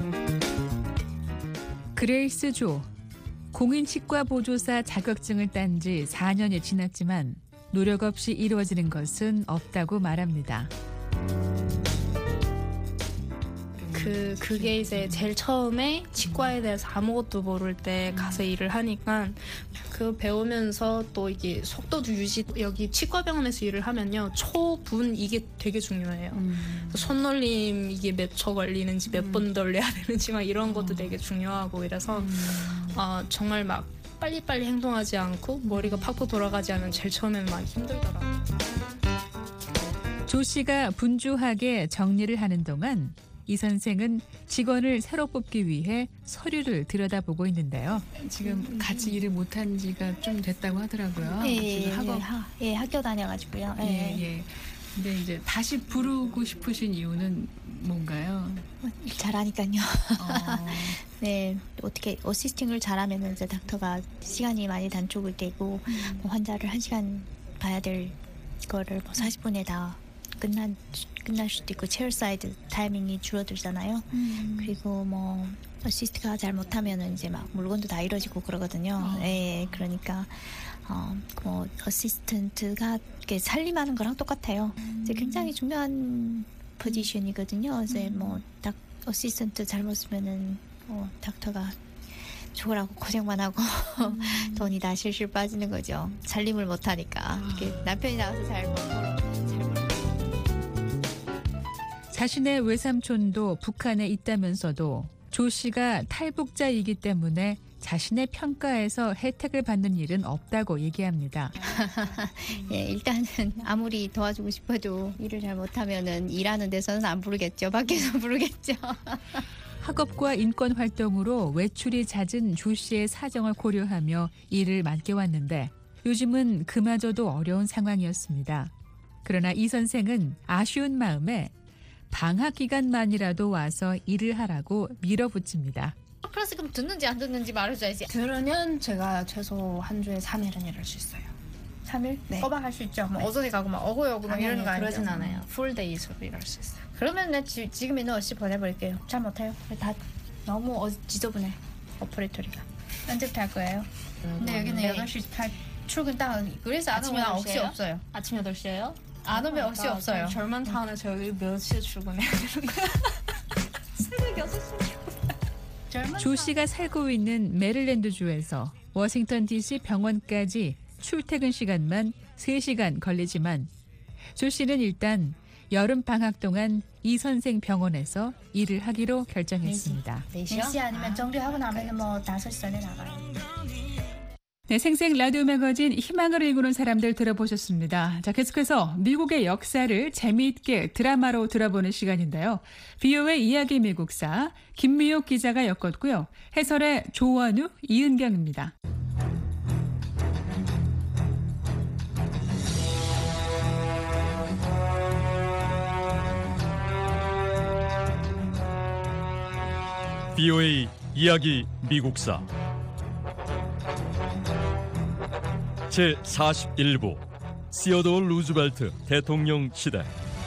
그레이스 조, 공인치과 보조사 자격증을 딴 지 사 년이 지났지만 노력 없이 이루어지는 것은 없다고 말합니다. 그 그게 이제 제일 처음에 치과에 대해서 아무것도 모를 때 가서 일을 하니까 그 배우면서 또 이게 속도도 유지 여기 치과병원에서 일을 하면요 초분 이게 되게 중요해요. 손놀림 이게 몇 초 걸리는지 몇 번 돌려야 되는지 막 이런 것도 되게 중요하고 이래서 어, 정말 막 빨리빨리 행동하지 않고 머리가 팍팍 돌아가지 않으면 제일 처음에는 많이 힘들더라고요. 조 씨가 분주하게 정리를 하는 동안 이 선생은 직원을 새로 뽑기 위해 서류를 들여다보고 있는데요. 지금 같이 일을 못한 지가 좀 됐다고 하더라고요. 예, 예, 지금 예, 학업. 하, 예, 학교 다녀가지고요. 예. 예, 예. 근데 이제 다시 부르고 싶으신 이유는 뭔가요? 일 잘하니까요. 어, 네, 어떻게 어시스팅을 잘하면 이제 닥터가 시간이 많이 단축이 되고 뭐 환자를 한 시간 봐야 될 거를 뭐 사십 분에 다 끝난 끝날 수도 있고 체어사이드 타이밍이 줄어들잖아요. 그리고 뭐 어시스트가 잘 못하면은 이제 막 물건도 다 이뤄지고 그러거든요. 어. 예, 그러니까 어, 뭐 어시스턴트가 이렇게 살림하는 거랑 똑같아요. 이제 굉장히 중요한 포지션이거든요. 이제 뭐딱 어시스턴트 잘못 쓰면은 뭐 닥터가 죽으라고 고생만 하고 돈이 다 실실 빠지는 거죠. 살림을 못 하니까 이렇게 남편이 나가서 잘 못 벌어. 잘 벌어. 자신의 외삼촌도 북한에 있다면서도 조 씨가 탈북자이기 때문에 자신의 평가에서 혜택을 받는 일은 없다고 얘기합니다. 예, 일단은 아무리 도와주고 싶어도 일을 잘 못하면은 일하는 데서는 안 부르겠죠. 밖에서 부르겠죠. 학업과 인권 활동으로 외출이 잦은 조 씨의 사정을 고려하며 일을 맡겨왔는데 요즘은 그마저도 어려운 상황이었습니다. 그러나 이 선생은 아쉬운 마음에 방학 기간만이라도 와서 일을 하라고 밀어붙입니다. 클래스 그럼 듣는지 안 듣는지 말해줘야지. 들으면 제가 최소 한 주에 삼 일은 일할 수 있어요. 삼 일? 네. 꼬박 할 수 있죠. 뭐 어전에 가고 막 어고여고 막 이러는 거 아니죠? 그러진 않아요. 풀 데이스로 일할 수 있어요. 그러면 내 지, 지금 있는 어시 보내버릴게요. 잘 못해요. 다 너무 어, 지저분해. 오퍼레이터리가. 언제부터 할 거예요? 근데 여기는 네. 여덟 시 다 출근 딱 그래서 안 아침 오면 여덟 억시 시예요? 없어요. 아침 여덟 시에요? 안 오면 억시 없어요. 젊은 타운에서 여기 몇 시에 출근해야 되는 거야? 새벽 여섯 시. 젊은 조 씨가 살고 있는 메릴랜드주에서 워싱턴 디씨 병원까지 출퇴근 시간만 세 시간 걸리지만 조 씨는 일단 여름 방학 동안 이 선생 병원에서 일을 하기로 결정했습니다. 네 시요? 네 시 아니면 정리하고 나면은 뭐 다섯 시 전에 나가요. 네, 생생 라디오 매거진 희망을 일구는 사람들 들어보셨습니다. 자, 계속해서 미국의 역사를 재미있게 드라마로 들어보는 시간인데요. 비오의 이야기 미국사 김미옥 기자가 엮었고요. 해설의 조원우, 이은경입니다. 비오에이 이야기 미국사 제사십일 부 시어도어 루즈벨트 대통령 시대.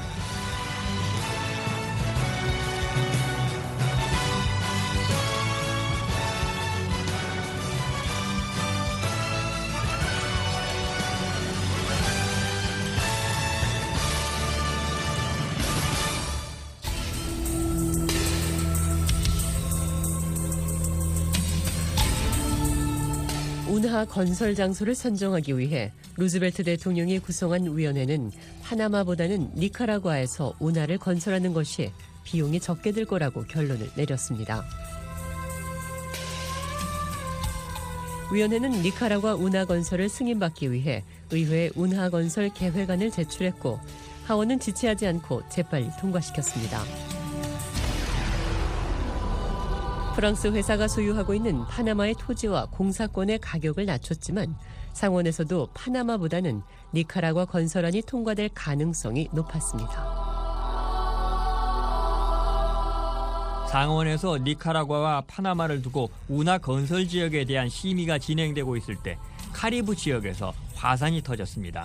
운하 건설 장소를 선정하기 위해 루즈벨트 대통령이 구성한 위원회는 파나마보다는 니카라과에서 운하를 건설하는 것이 비용이 적게 들 거라고 결론을 내렸습니다. 위원회는 니카라과 운하 건설을 승인받기 위해 의회에 운하 건설 계획안을 제출했고 하원은 지체하지 않고 재빨리 통과시켰습니다. 프랑스 회사가 소유하고 있는 파나마의 토지와 공사권의 가격을 낮췄지만 상원에서도 파나마보다는 니카라과 건설안이 통과될 가능성이 높았습니다. 상원에서 니카라과와 파나마를 두고 운하 건설 지역에 대한 심의가 진행되고 있을 때 카리브 지역에서 화산이 터졌습니다.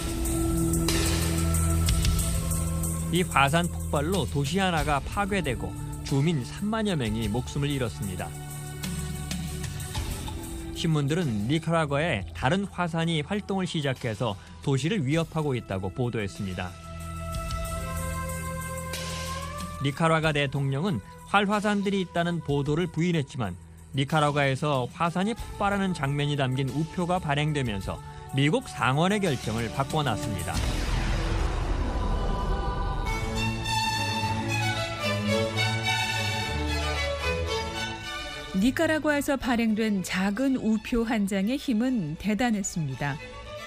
이 화산 폭발로 도시 하나가 파괴되고 주민 삼만여 명이 목숨을 잃었습니다. 신문들은 니카라과에 다른 화산이 활동을 시작해서 도시를 위협하고 있다고 보도했습니다. 니카라과 대통령은 활화산들이 있다는 보도를 부인했지만 니카라과에서 화산이 폭발하는 장면이 담긴 우표가 발행되면서 미국 상원의 결정을 바꿔놨습니다. 니카라과에서 발행된 작은 우표 한 장의 힘은 대단했습니다.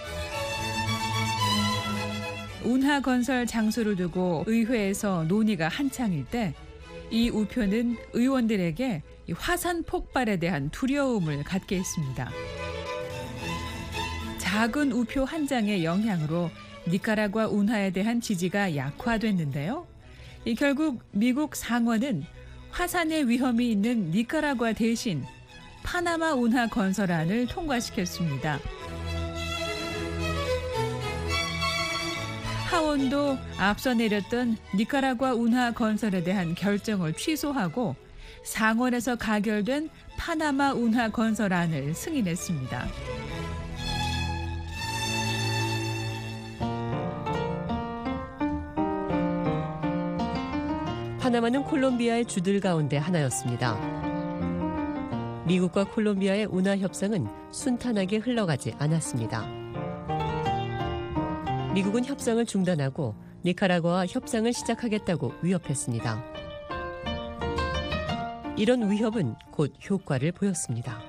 운하 건설 장소를 두고 의회에서 논의가 한창일 때 이 우표는 의원들에게 화산 폭발에 대한 두려움을 갖게 했습니다. 작은 우표 한 장의 영향으로 니카라과 운하에 대한 지지가 약화됐는데요. 이 결국 미국 상원은 화산의 위험이 있는 니카라과 대신 파나마 운하 건설안을 통과시켰습니다. 하원도 앞서 내렸던 니카라과 운하 건설에 대한 결정을 취소하고 상원에서 가결된 파나마 운하 건설안을 승인했습니다. 파나마는 콜롬비아의 주들 가운데 하나였습니다. 미국과 콜롬비아의 운하 협상은 순탄하게 흘러가지 않았습니다. 미국은 협상을 중단하고 니카라과와 협상을 시작하겠다고 위협했습니다. 이런 위협은 곧 효과를 보였습니다.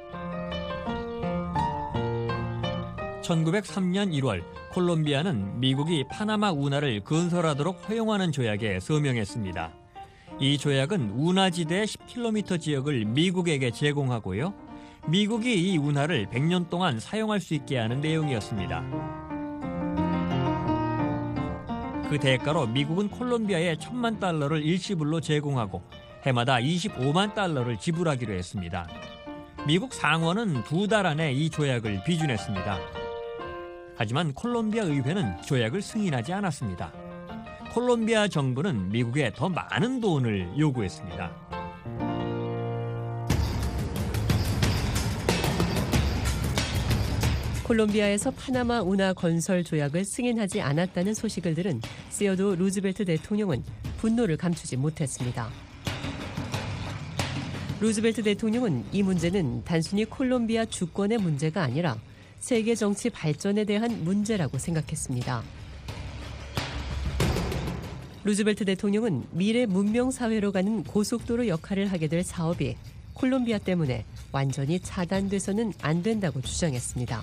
천구백삼 년 일월 콜롬비아는 미국이 파나마 운하를 건설하도록 허용하는 조약에 서명했습니다. 이 조약은 운하지대의 십 킬로미터 지역을 미국에게 제공하고요. 미국이 이 운하를 백 년 동안 사용할 수 있게 하는 내용이었습니다. 그 대가로 미국은 콜롬비아에 천만 달러를 일시불로 제공하고 해마다 이십오만 달러를 지불하기로 했습니다. 미국 상원은 두 달 안에 이 조약을 비준했습니다. 하지만 콜롬비아 의회는 조약을 승인하지 않았습니다. 콜롬비아 정부는 미국에 더 많은 돈을 요구했습니다. 콜롬비아에서 파나마 운하 건설 조약을 승인하지 않았다는 소식을 들은 시어도 루즈벨트 대통령은 분노를 감추지 못했습니다. 루즈벨트 대통령은 이 문제는 단순히 콜롬비아 주권의 문제가 아니라 세계 정치 발전에 대한 문제라고 생각했습니다. 루즈벨트 대통령은 미래 문명 사회로 가는 고속도로 역할을 하게 될 사업이 콜롬비아 때문에 완전히 차단돼서는 안 된다고 주장했습니다.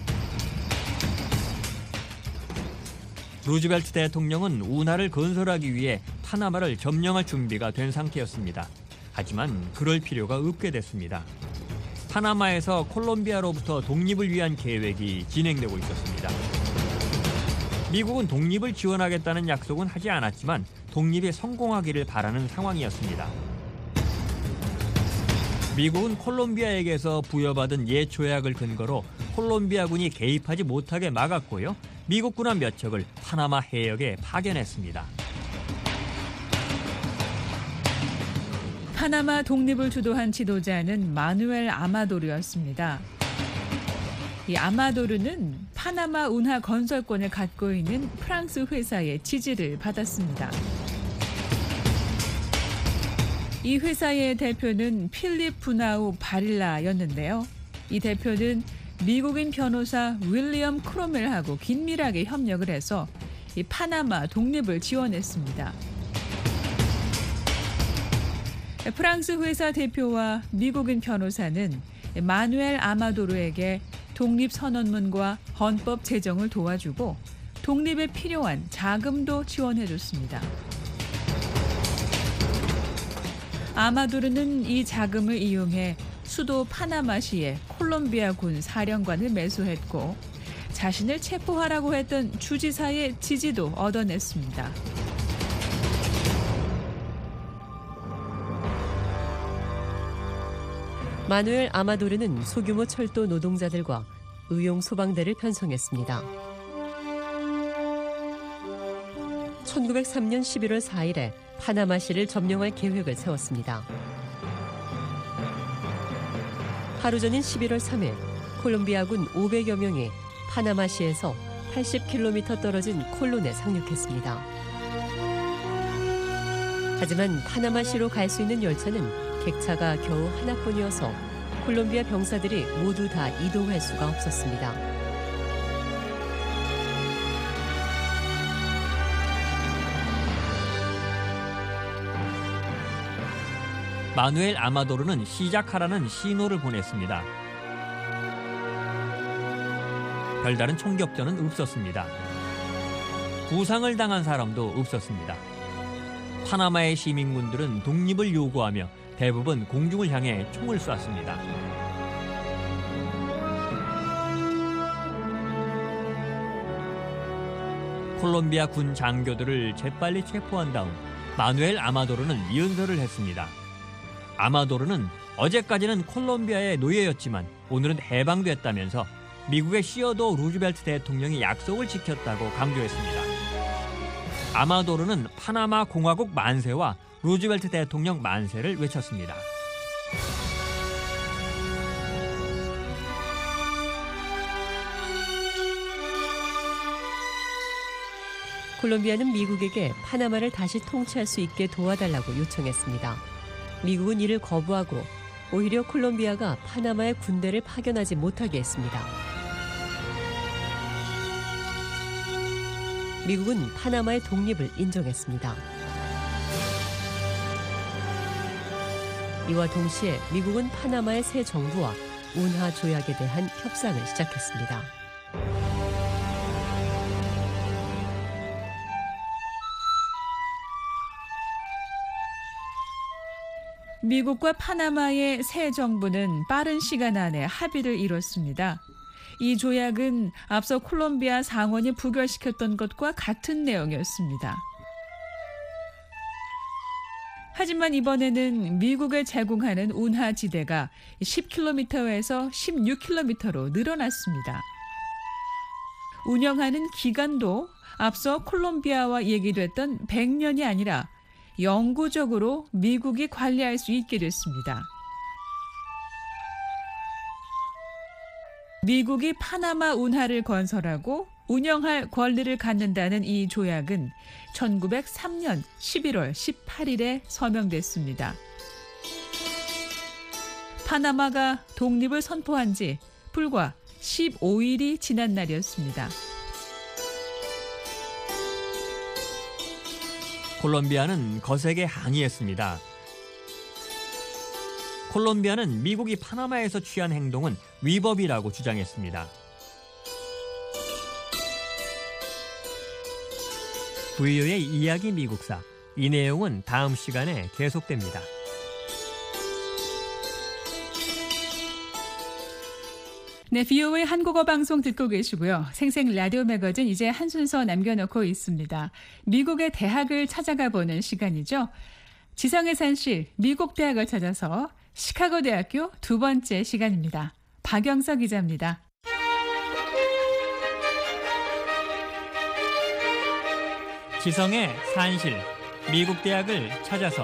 루즈벨트 대통령은 운하를 건설하기 위해 파나마를 점령할 준비가 된 상태였습니다. 하지만 그럴 필요가 없게 됐습니다. 파나마에서 콜롬비아로부터 독립을 위한 계획이 진행되고 있었습니다. 미국은 독립을 지원하겠다는 약속은 하지 않았지만 독립에 성공하기를 바라는 상황이었습니다. 미국은 콜롬비아에게서 부여받은 옛 조약을 근거로 콜롬비아군이 개입하지 못하게 막았고요. 미국 군함 몇 척을 파나마 해역에 파견했습니다. 파나마 독립을 주도한 지도자는 마누엘 아마도르였습니다. 이 아마도르는 파나마 운하 건설권을 갖고 있는 프랑스 회사의 지지를 받았습니다. 이 회사의 대표는 필립 부나우 바릴라였는데요. 이 대표는 미국인 변호사 윌리엄 크로멜하고 긴밀하게 협력을 해서 이 파나마 독립을 지원했습니다. 프랑스 회사 대표와 미국인 변호사는 마누엘 아마도르에게 독립선언문과 헌법 제정을 도와주고 독립에 필요한 자금도 지원해줬습니다. 아마도르는 이 자금을 이용해 수도 파나마시에 콜롬비아군 사령관을 매수했고 자신을 체포하라고 했던 주지사의 지지도 얻어냈습니다. 마누엘 아마도르는 소규모 철도 노동자들과 의용 소방대를 편성했습니다. 천구백삼 년 십일월 사일에 파나마시를 점령할 계획을 세웠습니다. 하루 전인 십일월 삼일, 콜롬비아군 오백여 명이 파나마시에서 팔십 킬로미터 떨어진 콜론에 상륙했습니다. 하지만 파나마시로 갈 수 있는 열차는 객차가 겨우 하나뿐이어서 콜롬비아 병사들이 모두 다 이동할 수가 없었습니다. 마누엘 아마도르는 시작하라는 신호를 보냈습니다. 별다른 총격전은 없었습니다. 부상을 당한 사람도 없었습니다. 파나마의 시민군들은 독립을 요구하며 대부분 공중을 향해 총을 쐈습니다. 콜롬비아 군 장교들을 재빨리 체포한 다음 마누엘 아마도르는 연설을 했습니다. 아마도르는 어제까지는 콜롬비아의 노예였지만 오늘은 해방됐다면서 미국의 시어도 루즈벨트 대통령이 약속을 지켰다고 강조했습니다. 아마도르는 파나마 공화국 만세와 루즈벨트 대통령 만세를 외쳤습니다. 콜롬비아는 미국에게 파나마를 다시 통치할 수 있게 도와달라고 요청했습니다. 미국은 이를 거부하고 오히려 콜롬비아가 파나마에 군대를 파견하지 못하게 했습니다. 미국은 파나마의 독립을 인정했습니다. 이와 동시에 미국은 파나마의 새 정부와 운하 조약에 대한 협상을 시작했습니다. 미국과 파나마의 새 정부는 빠른 시간 안에 합의를 이뤘습니다. 이 조약은 앞서 콜롬비아 상원이 부결시켰던 것과 같은 내용이었습니다. 하지만 이번에는 미국에 제공하는 운하지대가 십 킬로미터에서 십육 킬로미터로 늘어났습니다. 운영하는 기간도 앞서 콜롬비아와 얘기됐던 백 년이 아니라 영구적으로 미국이 관리할 수 있게 됐습니다. 미국이 파나마 운하를 건설하고 운영할 권리를 갖는다는 이 조약은 천구백삼 년 십일월 십팔일에 서명됐습니다. 파나마가 독립을 선포한 지 불과 십오 일이 지난 날이었습니다. 콜롬비아는 거세게 항의했습니다. 콜롬비아는 미국이 파나마에서 취한 행동은 위법이라고 주장했습니다. 브이오에이 이야기 미국사, 이 내용은 다음 시간에 계속됩니다. 네, 비오에이 한국어 방송 듣고 계시고요. 생생 라디오 매거진 이제 한 순서 남겨놓고 있습니다. 미국의 대학을 찾아가 보는 시간이죠. 지성의 산실, 미국 대학을 찾아서 시카고 대학교 두 번째 시간입니다. 박영석 기자입니다. 지성의 산실, 미국 대학을 찾아서.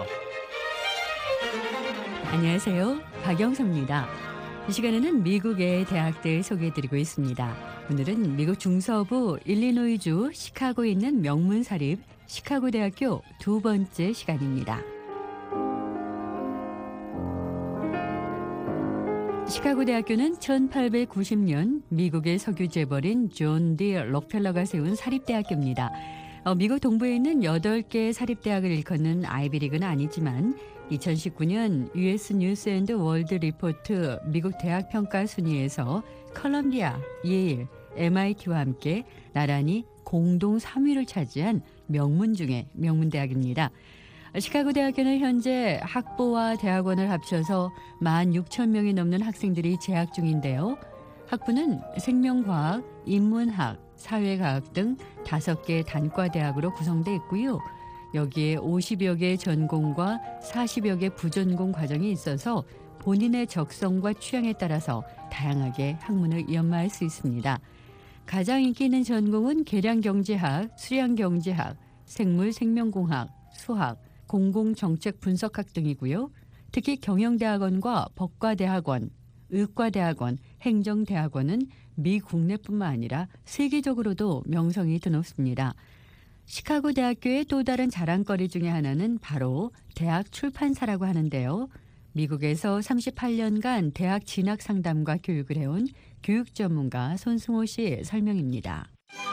안녕하세요. 박영석입니다. 이 시간에는 미국의 대학들 소개해드리고 있습니다. 오늘은 미국 중서부 일리노이주 시카고에 있는 명문사립 시카고 대학교 두 번째 시간입니다. 시카고 대학교는 천팔백구십 년 미국의 석유 재벌인 존 디 록펠러가 세운 사립대학교입니다. 어, 미국 동부에 있는 여덟 개 사립대학을 일컫는 아이비리그는 아니지만 이천십구 년 유에스 뉴스 앤드 월드 리포트 미국 대학 평가 순위에서 컬럼비아, 예일, 엠아이티와 함께 나란히 공동 삼 위를 차지한 명문 중의 명문 대학입니다. 시카고 대학교는 현재 학부와 대학원을 합쳐서 만 육천 명이 넘는 학생들이 재학 중인데요. 학부는 생명과학, 인문학, 사회과학 등 다섯 개 단과대학으로 구성되어 있고요. 여기에 오십여 개 전공과 사십여 개 부전공 과정이 있어서 본인의 적성과 취향에 따라서 다양하게 학문을 연마할 수 있습니다. 가장 인기 있는 전공은 계량경제학, 수량경제학, 생물생명공학, 수학, 공공정책 분석학 등이고요. 특히 경영대학원과 법과대학원, 의과대학원, 행정대학원은 미 국내뿐만 아니라 세계적으로도 명성이 드높습니다. 시카고 대학교의 또 다른 자랑거리 중에 하나는 바로 대학 출판사라고 하는데요. 미국에서 삼십팔 년간 대학 진학 상담과 교육을 해온 교육 전문가 손승호 씨의 설명입니다.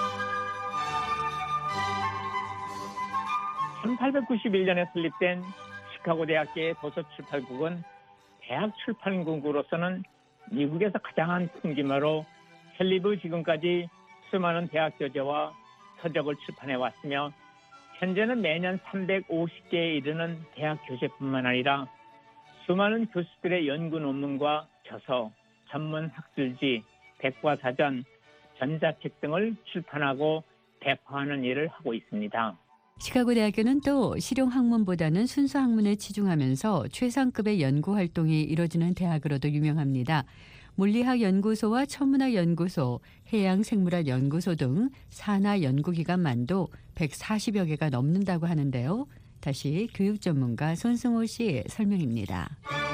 천팔백구십일 년에 설립된 시카고 대학교의 도서출판국은 대학 출판국으로서는 미국에서 가장 한 풍기마로 설립 후 지금까지 수많은 대학 교재와 서적을 출판해 왔으며 현재는 매년 삼백오십 개에 이르는 대학 교재뿐만 아니라 수많은 교수들의 연구 논문과 저서, 전문 학술지, 백과사전, 전자책 등을 출판하고 배포하는 일을 하고 있습니다. 시카고 대학교는 또 실용 학문보다는 순수 학문에 치중하면서 최상급의 연구 활동이 이루어지는 대학으로도 유명합니다. 물리학 연구소와 천문학 연구소, 해양 생물학 연구소 등 산하 연구기관만도 백사십여 개가 넘는다고 하는데요. 다시 교육 전문가 손승호 씨의 설명입니다.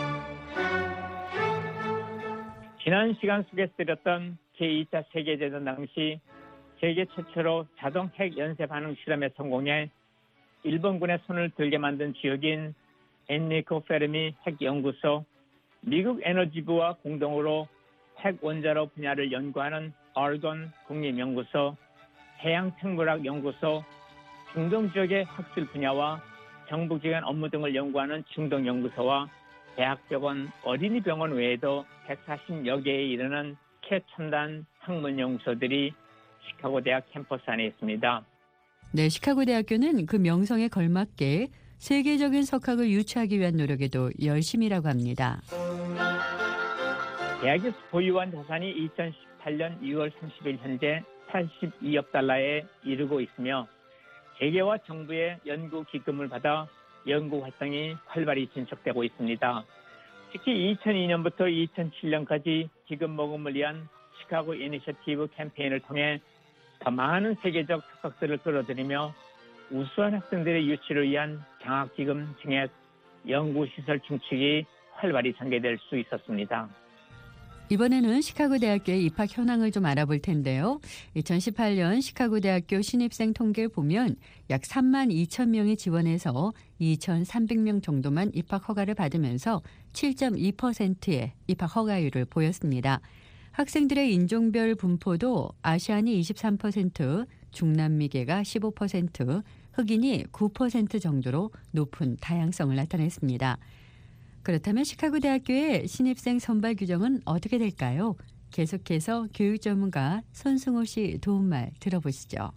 지난 시간 소개해드렸던 제이 차 세계대전 당시 세계 최초로 자동 핵 연쇄 반응 실험에 성공해 일본군의 손을 들게 만든 지역인 엔리코 페르미 핵연구소, 미국 에너지부와 공동으로 핵 원자로 분야를 연구하는 얼건 국립연구소, 해양생물학 연구소, 중동 지역의 학술 분야와 정부기관 업무 등을 연구하는 중동연구소와 대학병원, 어린이병원 외에도 백사십여 개에 이르는 최첨단 학문연구소들이 시카고 대학 캠퍼스 안에 있습니다. 네, 시카고 대학교는 그 명성에 걸맞게 세계적인 석학을 유치하기 위한 노력에도 열심이라고 합니다. 대학에서 보유한 자산이 이천십구 이천십팔 년 유월 삼십일 현재 팔십이억 달러에 이르고 있으며 재계와 정부의 연구 기금을 받아 연구 활동이 활발히 진척되고 있습니다. 특히 이천이 년부터 이천칠 년까지 기금 모금을 위한 시카고 이니셔티브 캠페인을 통해 더 많은 세계적 석학들을 끌어들이며 우수한 학생들의 유치를 위한 장학기금 증액, 연구시설 증축이 활발히 전개될 수 있었습니다. 이번에는 시카고 대학교의 입학 현황을 좀 알아볼 텐데요. 이천십팔 년 시카고 대학교 신입생 통계를 보면 약 삼만 이천 명이 지원해서 이천삼백 명 정도만 입학 허가를 받으면서 칠 점 이 퍼센트의 입학 허가율을 보였습니다. 학생들의 인종별 분포도 아시안이 이십삼 퍼센트, 중남미계가 십오 퍼센트, 흑인이 구 퍼센트 정도로 높은 다양성을 나타냈습니다. 그렇다면 시카고 대학교의 신입생 선발 규정은 어떻게 될까요? 계속해서 교육 전문가 손승호 씨 도움말 들어보시죠.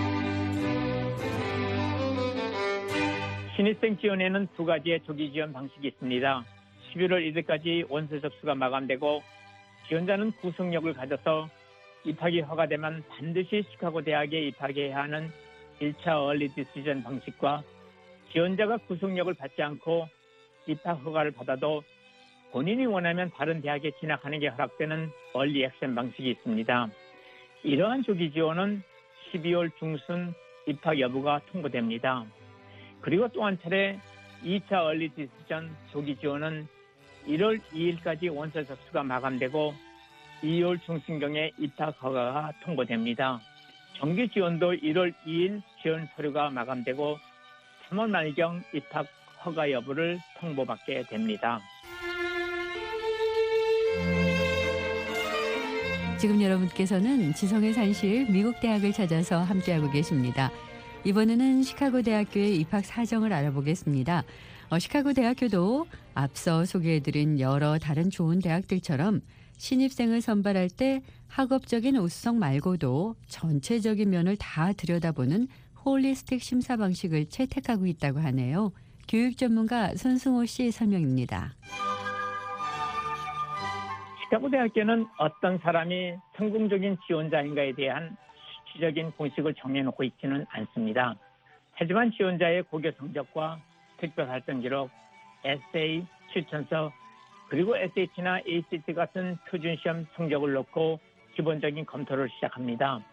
신입생 지원에는 두 가지의 조기 지원 방식이 있습니다. 십일월 일일까지 원서 접수가 마감되고 지원자는 구속력을 가져서 입학이 허가되면 반드시 시카고 대학에 입학해야 하는 일 차 얼리 디시전 방식과 지원자가 구속력을 받지 않고 입학 허가를 받아도 본인이 원하면 다른 대학에 진학하는 게 허락되는 얼리 액션 방식이 있습니다. 이러한 조기 지원은 십이월 중순 입학 여부가 통보됩니다. 그리고 또 한 차례 이 차 얼리 디시전 조기 지원은 일월 이일까지 원서 접수가 마감되고 이월 중순경에 입학 허가가 통보됩니다. 정기 지원도 일월 이일 지원 서류가 마감되고 삼월 말경 입학 허가 여부를 통보받게 됩니다. 지금 여러분께서는 지성의 산실 미국 대학을 찾아서 함께하고 계십니다. 이번에는 시카고 대학교의 입학 사정을 알아보겠습니다. 어, 시카고 대학교도 앞서 소개해드린 여러 다른 좋은 대학들처럼 신입생을 선발할 때 학업적인 우수성 말고도 전체적인 면을 다 들여다보는 홀리스틱 심사 방식을 채택하고 있다고 하네요. 교육 전문가 손승호 씨 설명입니다. 시카고 대학교는 어떤 사람이 성공적인 지원자인가에 대한 수치적인 공식을 정해놓고 있지는 않습니다. 하지만 지원자의 고교 성적과 특별 활동 기록, 에세이, 추천서, 그리고 에스에이치나 에이씨티 같은 표준시험 성적을 놓고 기본적인 검토를 시작합니다.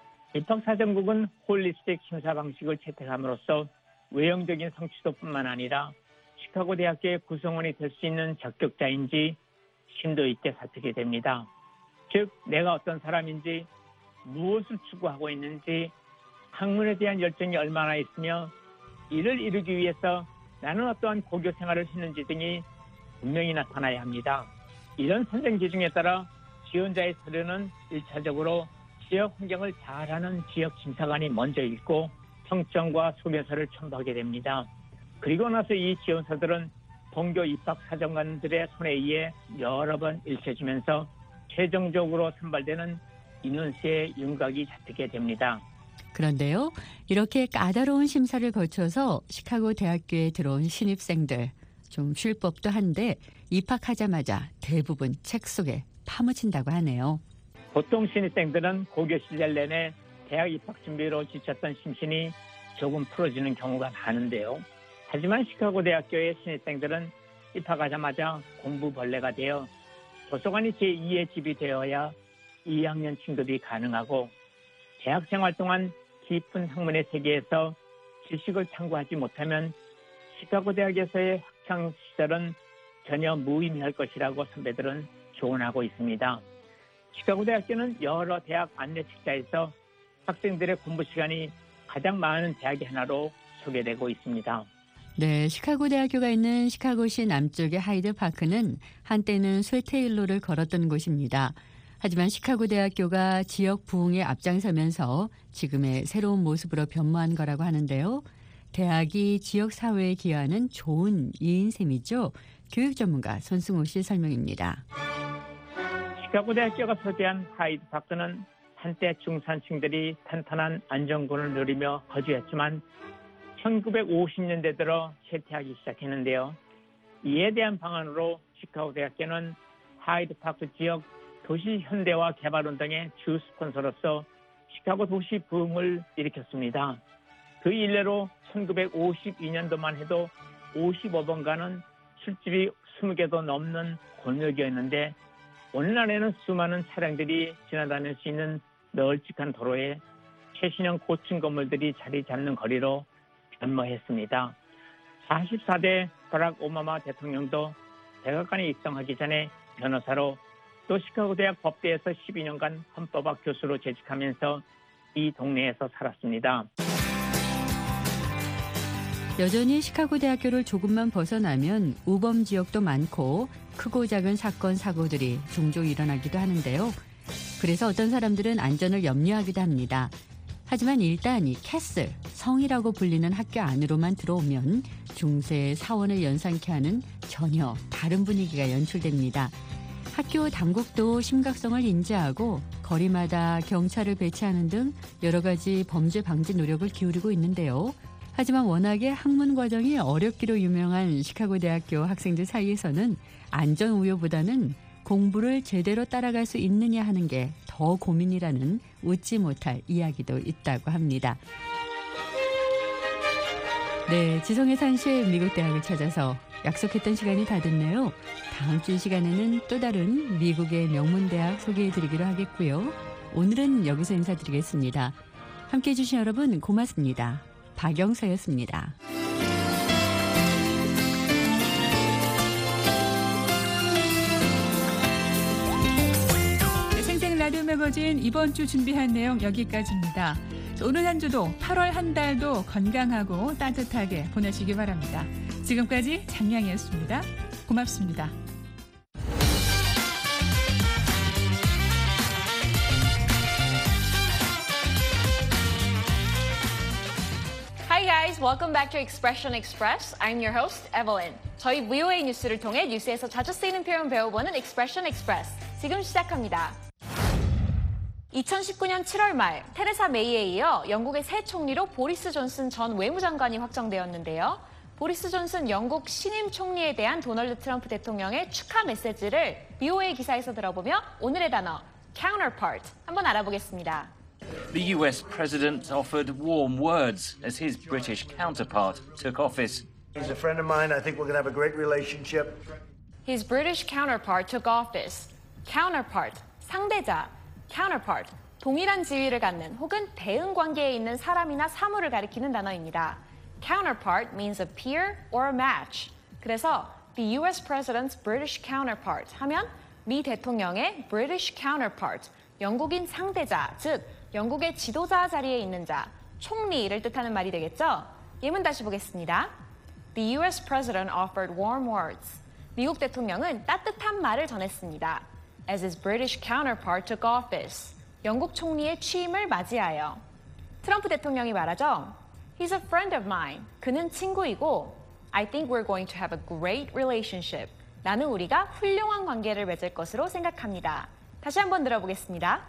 입학사정국은 홀리스틱 심사 방식을 채택함으로써 외형적인 성취도뿐만 아니라 시카고 대학교의 구성원이 될 수 있는 적격자인지 심도 있게 살피게 됩니다. 즉, 내가 어떤 사람인지, 무엇을 추구하고 있는지, 학문에 대한 열정이 얼마나 있으며 이를 이루기 위해서 나는 어떠한 고교 생활을 했는지 등이 분명히 나타나야 합니다. 이런 선정 기준에 따라 지원자의 서류는 일차적으로 지역 환경을 잘 아는 지역 심사관이 먼저 읽고 평점과 소개서를 첨부하게 됩니다. 그리고 나서 이 지원서들은 본교 입학 사정관들의 손에 의해 여러 번 읽혀지면서 최종적으로 선발되는 인원수의 윤곽이 잡히게 됩니다. 그런데요, 이렇게 까다로운 심사를 거쳐서 시카고 대학교에 들어온 신입생들, 좀 쉴 법도 한데 입학하자마자 대부분 책 속에 파묻힌다고 하네요. 보통 신입생들은 고교 시절 내내 대학 입학 준비로 지쳤던 심신이 조금 풀어지는 경우가 많은데요. 하지만 시카고 대학교의 신입생들은 입학하자마자 공부벌레가 되어 도서관이 제이의 집이 되어야 이 학년 진급이 가능하고 대학생활 동안 깊은 학문의 세계에서 지식을 탐구하지 못하면 시카고 대학에서의 학창 시절은 전혀 무의미할 것이라고 선배들은 조언하고 있습니다. 시카고 대학교는 여러 대학 안내 책자에서 학생들의 공부 시간이 가장 많은 대학의 하나로 소개되고 있습니다. 네, 시카고 대학교가 있는 시카고시 남쪽의 하이드 파크는 한때는 쇠퇴일로를 걸었던 곳입니다. 하지만 시카고 대학교가 지역 부흥에 앞장서면서 지금의 새로운 모습으로 변모한 거라고 하는데요. 대학이 지역 사회에 기여하는 좋은 이인 셈이죠. 교육 전문가 손승호 씨 설명입니다. 시카고 대학교가 소재한 하이드 파크는 한때 중산층들이 탄탄한 안정권을 누리며 거주했지만 천구백오십 년대 들어 쇠퇴하기 시작했는데요. 이에 대한 방안으로 시카고 대학교는 하이드 파크 지역 도시 현대화 개발 운동의 주 스폰서로서 시카고 도시 붐을 일으켰습니다. 그 일례로 천구백오십이 년도만 해도 오십오 번가는 술집이 이십 개도 넘는 골목이었는데 오늘날에는 수많은 차량들이 지나다닐 수 있는 널찍한 도로에 최신형 고층 건물들이 자리 잡는 거리로 변모했습니다. 사십사 대 바락 오바마 대통령도 백악관에 입성하기 전에 변호사로 또 시카고 대학 법대에서 십이 년간 헌법학 교수로 재직하면서 이 동네에서 살았습니다. 여전히 시카고 대학교를 조금만 벗어나면 우범 지역도 많고 크고 작은 사건 사고들이 종종 일어나기도 하는데요. 그래서 어떤 사람들은 안전을 염려하기도 합니다. 하지만 일단 이 캐슬, 성이라고 불리는 학교 안으로만 들어오면 중세 사원을 연상케 하는 전혀 다른 분위기가 연출됩니다. 학교 당국도 심각성을 인지하고 거리마다 경찰을 배치하는 등 여러 가지 범죄 방지 노력을 기울이고 있는데요. 하지만 워낙에 학문 과정이 어렵기로 유명한 시카고 대학교 학생들 사이에서는 안전 우려보다는 공부를 제대로 따라갈 수 있느냐 하는 게 더 고민이라는 웃지 못할 이야기도 있다고 합니다. 네, 지성의 산실 미국 대학을 찾아서 약속했던 시간이 다 됐네요. 다음 주 시간에는 또 다른 미국의 명문대학 소개해드리기로 하겠고요. 오늘은 여기서 인사드리겠습니다. 함께해 주신 여러분 고맙습니다. 박영서였습니다. 생생 라디오 매거진 이번 주 준비한 내용 여기까지입니다. 오늘 한 주도 팔월 한 달도 건강하고 따뜻하게 보내시기 바랍니다. 지금까지 장량이었습니다. 고맙습니다. Hi guys, welcome back to Expression Express. I'm your host, Evelyn. 저희 브이오에이 뉴스를 통해 뉴스에서 자주 쓰이는 표현 배워보는 Expression Express. 지금 시작합니다. 이천십구 년 칠월 말 테레사 메이에 이어 영국의 새 총리로 보리스 존슨 전 외무장관이 확정되었는데요. 보리스 존슨 영국 신임 총리에 대한 도널드 트럼프 대통령의 축하 메시지를 브이오에이 기사에서 들어보며 오늘의 단어 counterpart 한번 알아보겠습니다. The U S president offered warm words as his British counterpart took office. He's a friend of mine. I think we're going to have a great relationship. His British counterpart took office. Counterpart, 상대자. Counterpart, 동일한 지위를 갖는 혹은 대응 관계에 있는 사람이나 사물을 가리키는 단어입니다. Counterpart means a peer or a match. 그래서 the U S president's British counterpart 하면 미 대통령의 British counterpart, 영국인 상대자, 즉 영국의 지도자 자리에 있는 자, 총리를 뜻하는 말이 되겠죠? 예문 다시 보겠습니다. The U S president offered warm words. 미국 대통령은 따뜻한 말을 전했습니다. As his British counterpart took office. 영국 총리의 취임을 맞이하여. 트럼프 대통령이 말하죠. He's a friend of mine. 그는 친구이고 I think we're going to have a great relationship. 나는 우리가 훌륭한 관계를 맺을 것으로 생각합니다. 다시 한번 들어보겠습니다.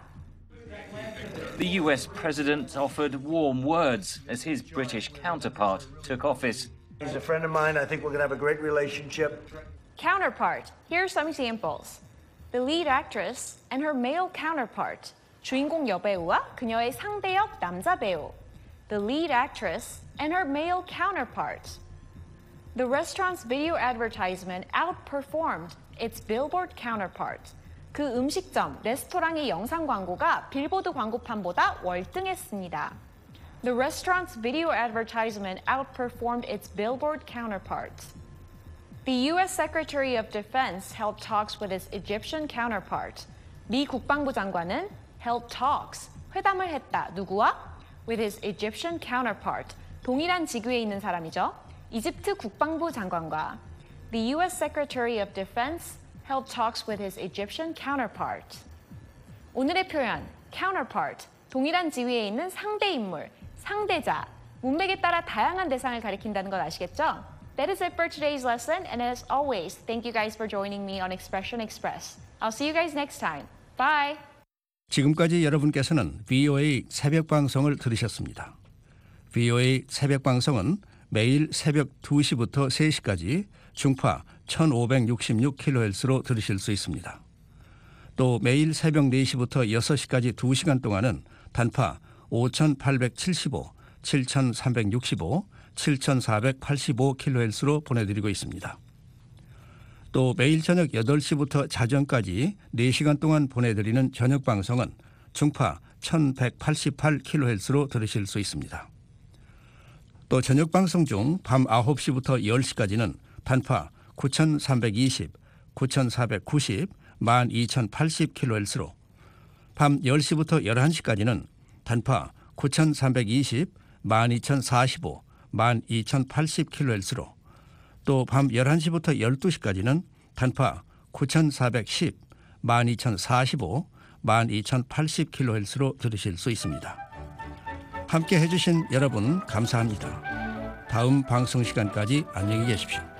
The U S president offered warm words as his British counterpart took office. He's a friend of mine. I think we're going to have a great relationship. Counterpart. Here are some examples. The lead actress and her male counterpart. 주인공 여배우와 그녀의 상대역 남자 배우. The lead actress and her male counterpart. The restaurant's video advertisement outperformed its billboard counterpart. 그 음식점, 레스토랑의 영상 광고가 빌보드 광고판보다 월등했습니다. The restaurant's video advertisement outperformed its billboard counterpart. The U S Secretary of Defense held talks with its Egyptian counterpart. 미 국방부 장관은 held talks, 회담을 했다. 누구와? With his Egyptian counterpart. 동일한 직위에 있는 사람이죠. 이집트 국방부 장관과. The U S Secretary of Defense held talks with his Egyptian counterpart. 오늘의 표현, counterpart, 동일한 지위에 있는 상대 인물, 상대자, 문맥에 따라 다양한 대상을 가리킨다는 걸 아시겠죠? That is it for today's lesson, and as always, thank you guys for joining me on Expression Express. I'll see you guys next time. Bye! 지금까지 여러분께서는 브이오에이 새벽 방송을 들으셨습니다. 브이오에이 새벽 방송은 매일 새벽 두 시부터 세 시까지 중파 천오백육십육 킬로헤르츠로 들으실 수 있습니다. 또 매일 새벽 네 시부터 여섯 시까지 두 시간 동안은 단파 오천팔백칠십오, 칠천삼백육십오, 칠천사백팔십오 킬로헤르츠로 보내드리고 있습니다. 또 매일 저녁 여덟 시부터 자정까지 네 시간 동안 보내드리는 저녁 방송은 중파 천백팔십팔 킬로헤르츠로 들으실 수 있습니다. 또 저녁 방송 중 밤 아홉 시부터 열 시까지는 단파 구천삼백이십, 구천사백구십, 만 이천팔십 킬로헤르츠로, 밤 열 시부터 열한 시까지는 단파 구천삼백이십, 만 이천사십오, 만 이천팔십 킬로헤르츠로, 또 밤 열한 시부터 열두 시까지는 단파 구천사백십, 만 이천사십오, 만 이천팔십 킬로헤르츠로 들으실 수 있습니다. 함께 해주신 여러분 감사합니다. 다음 방송 시간까지 안녕히 계십시오.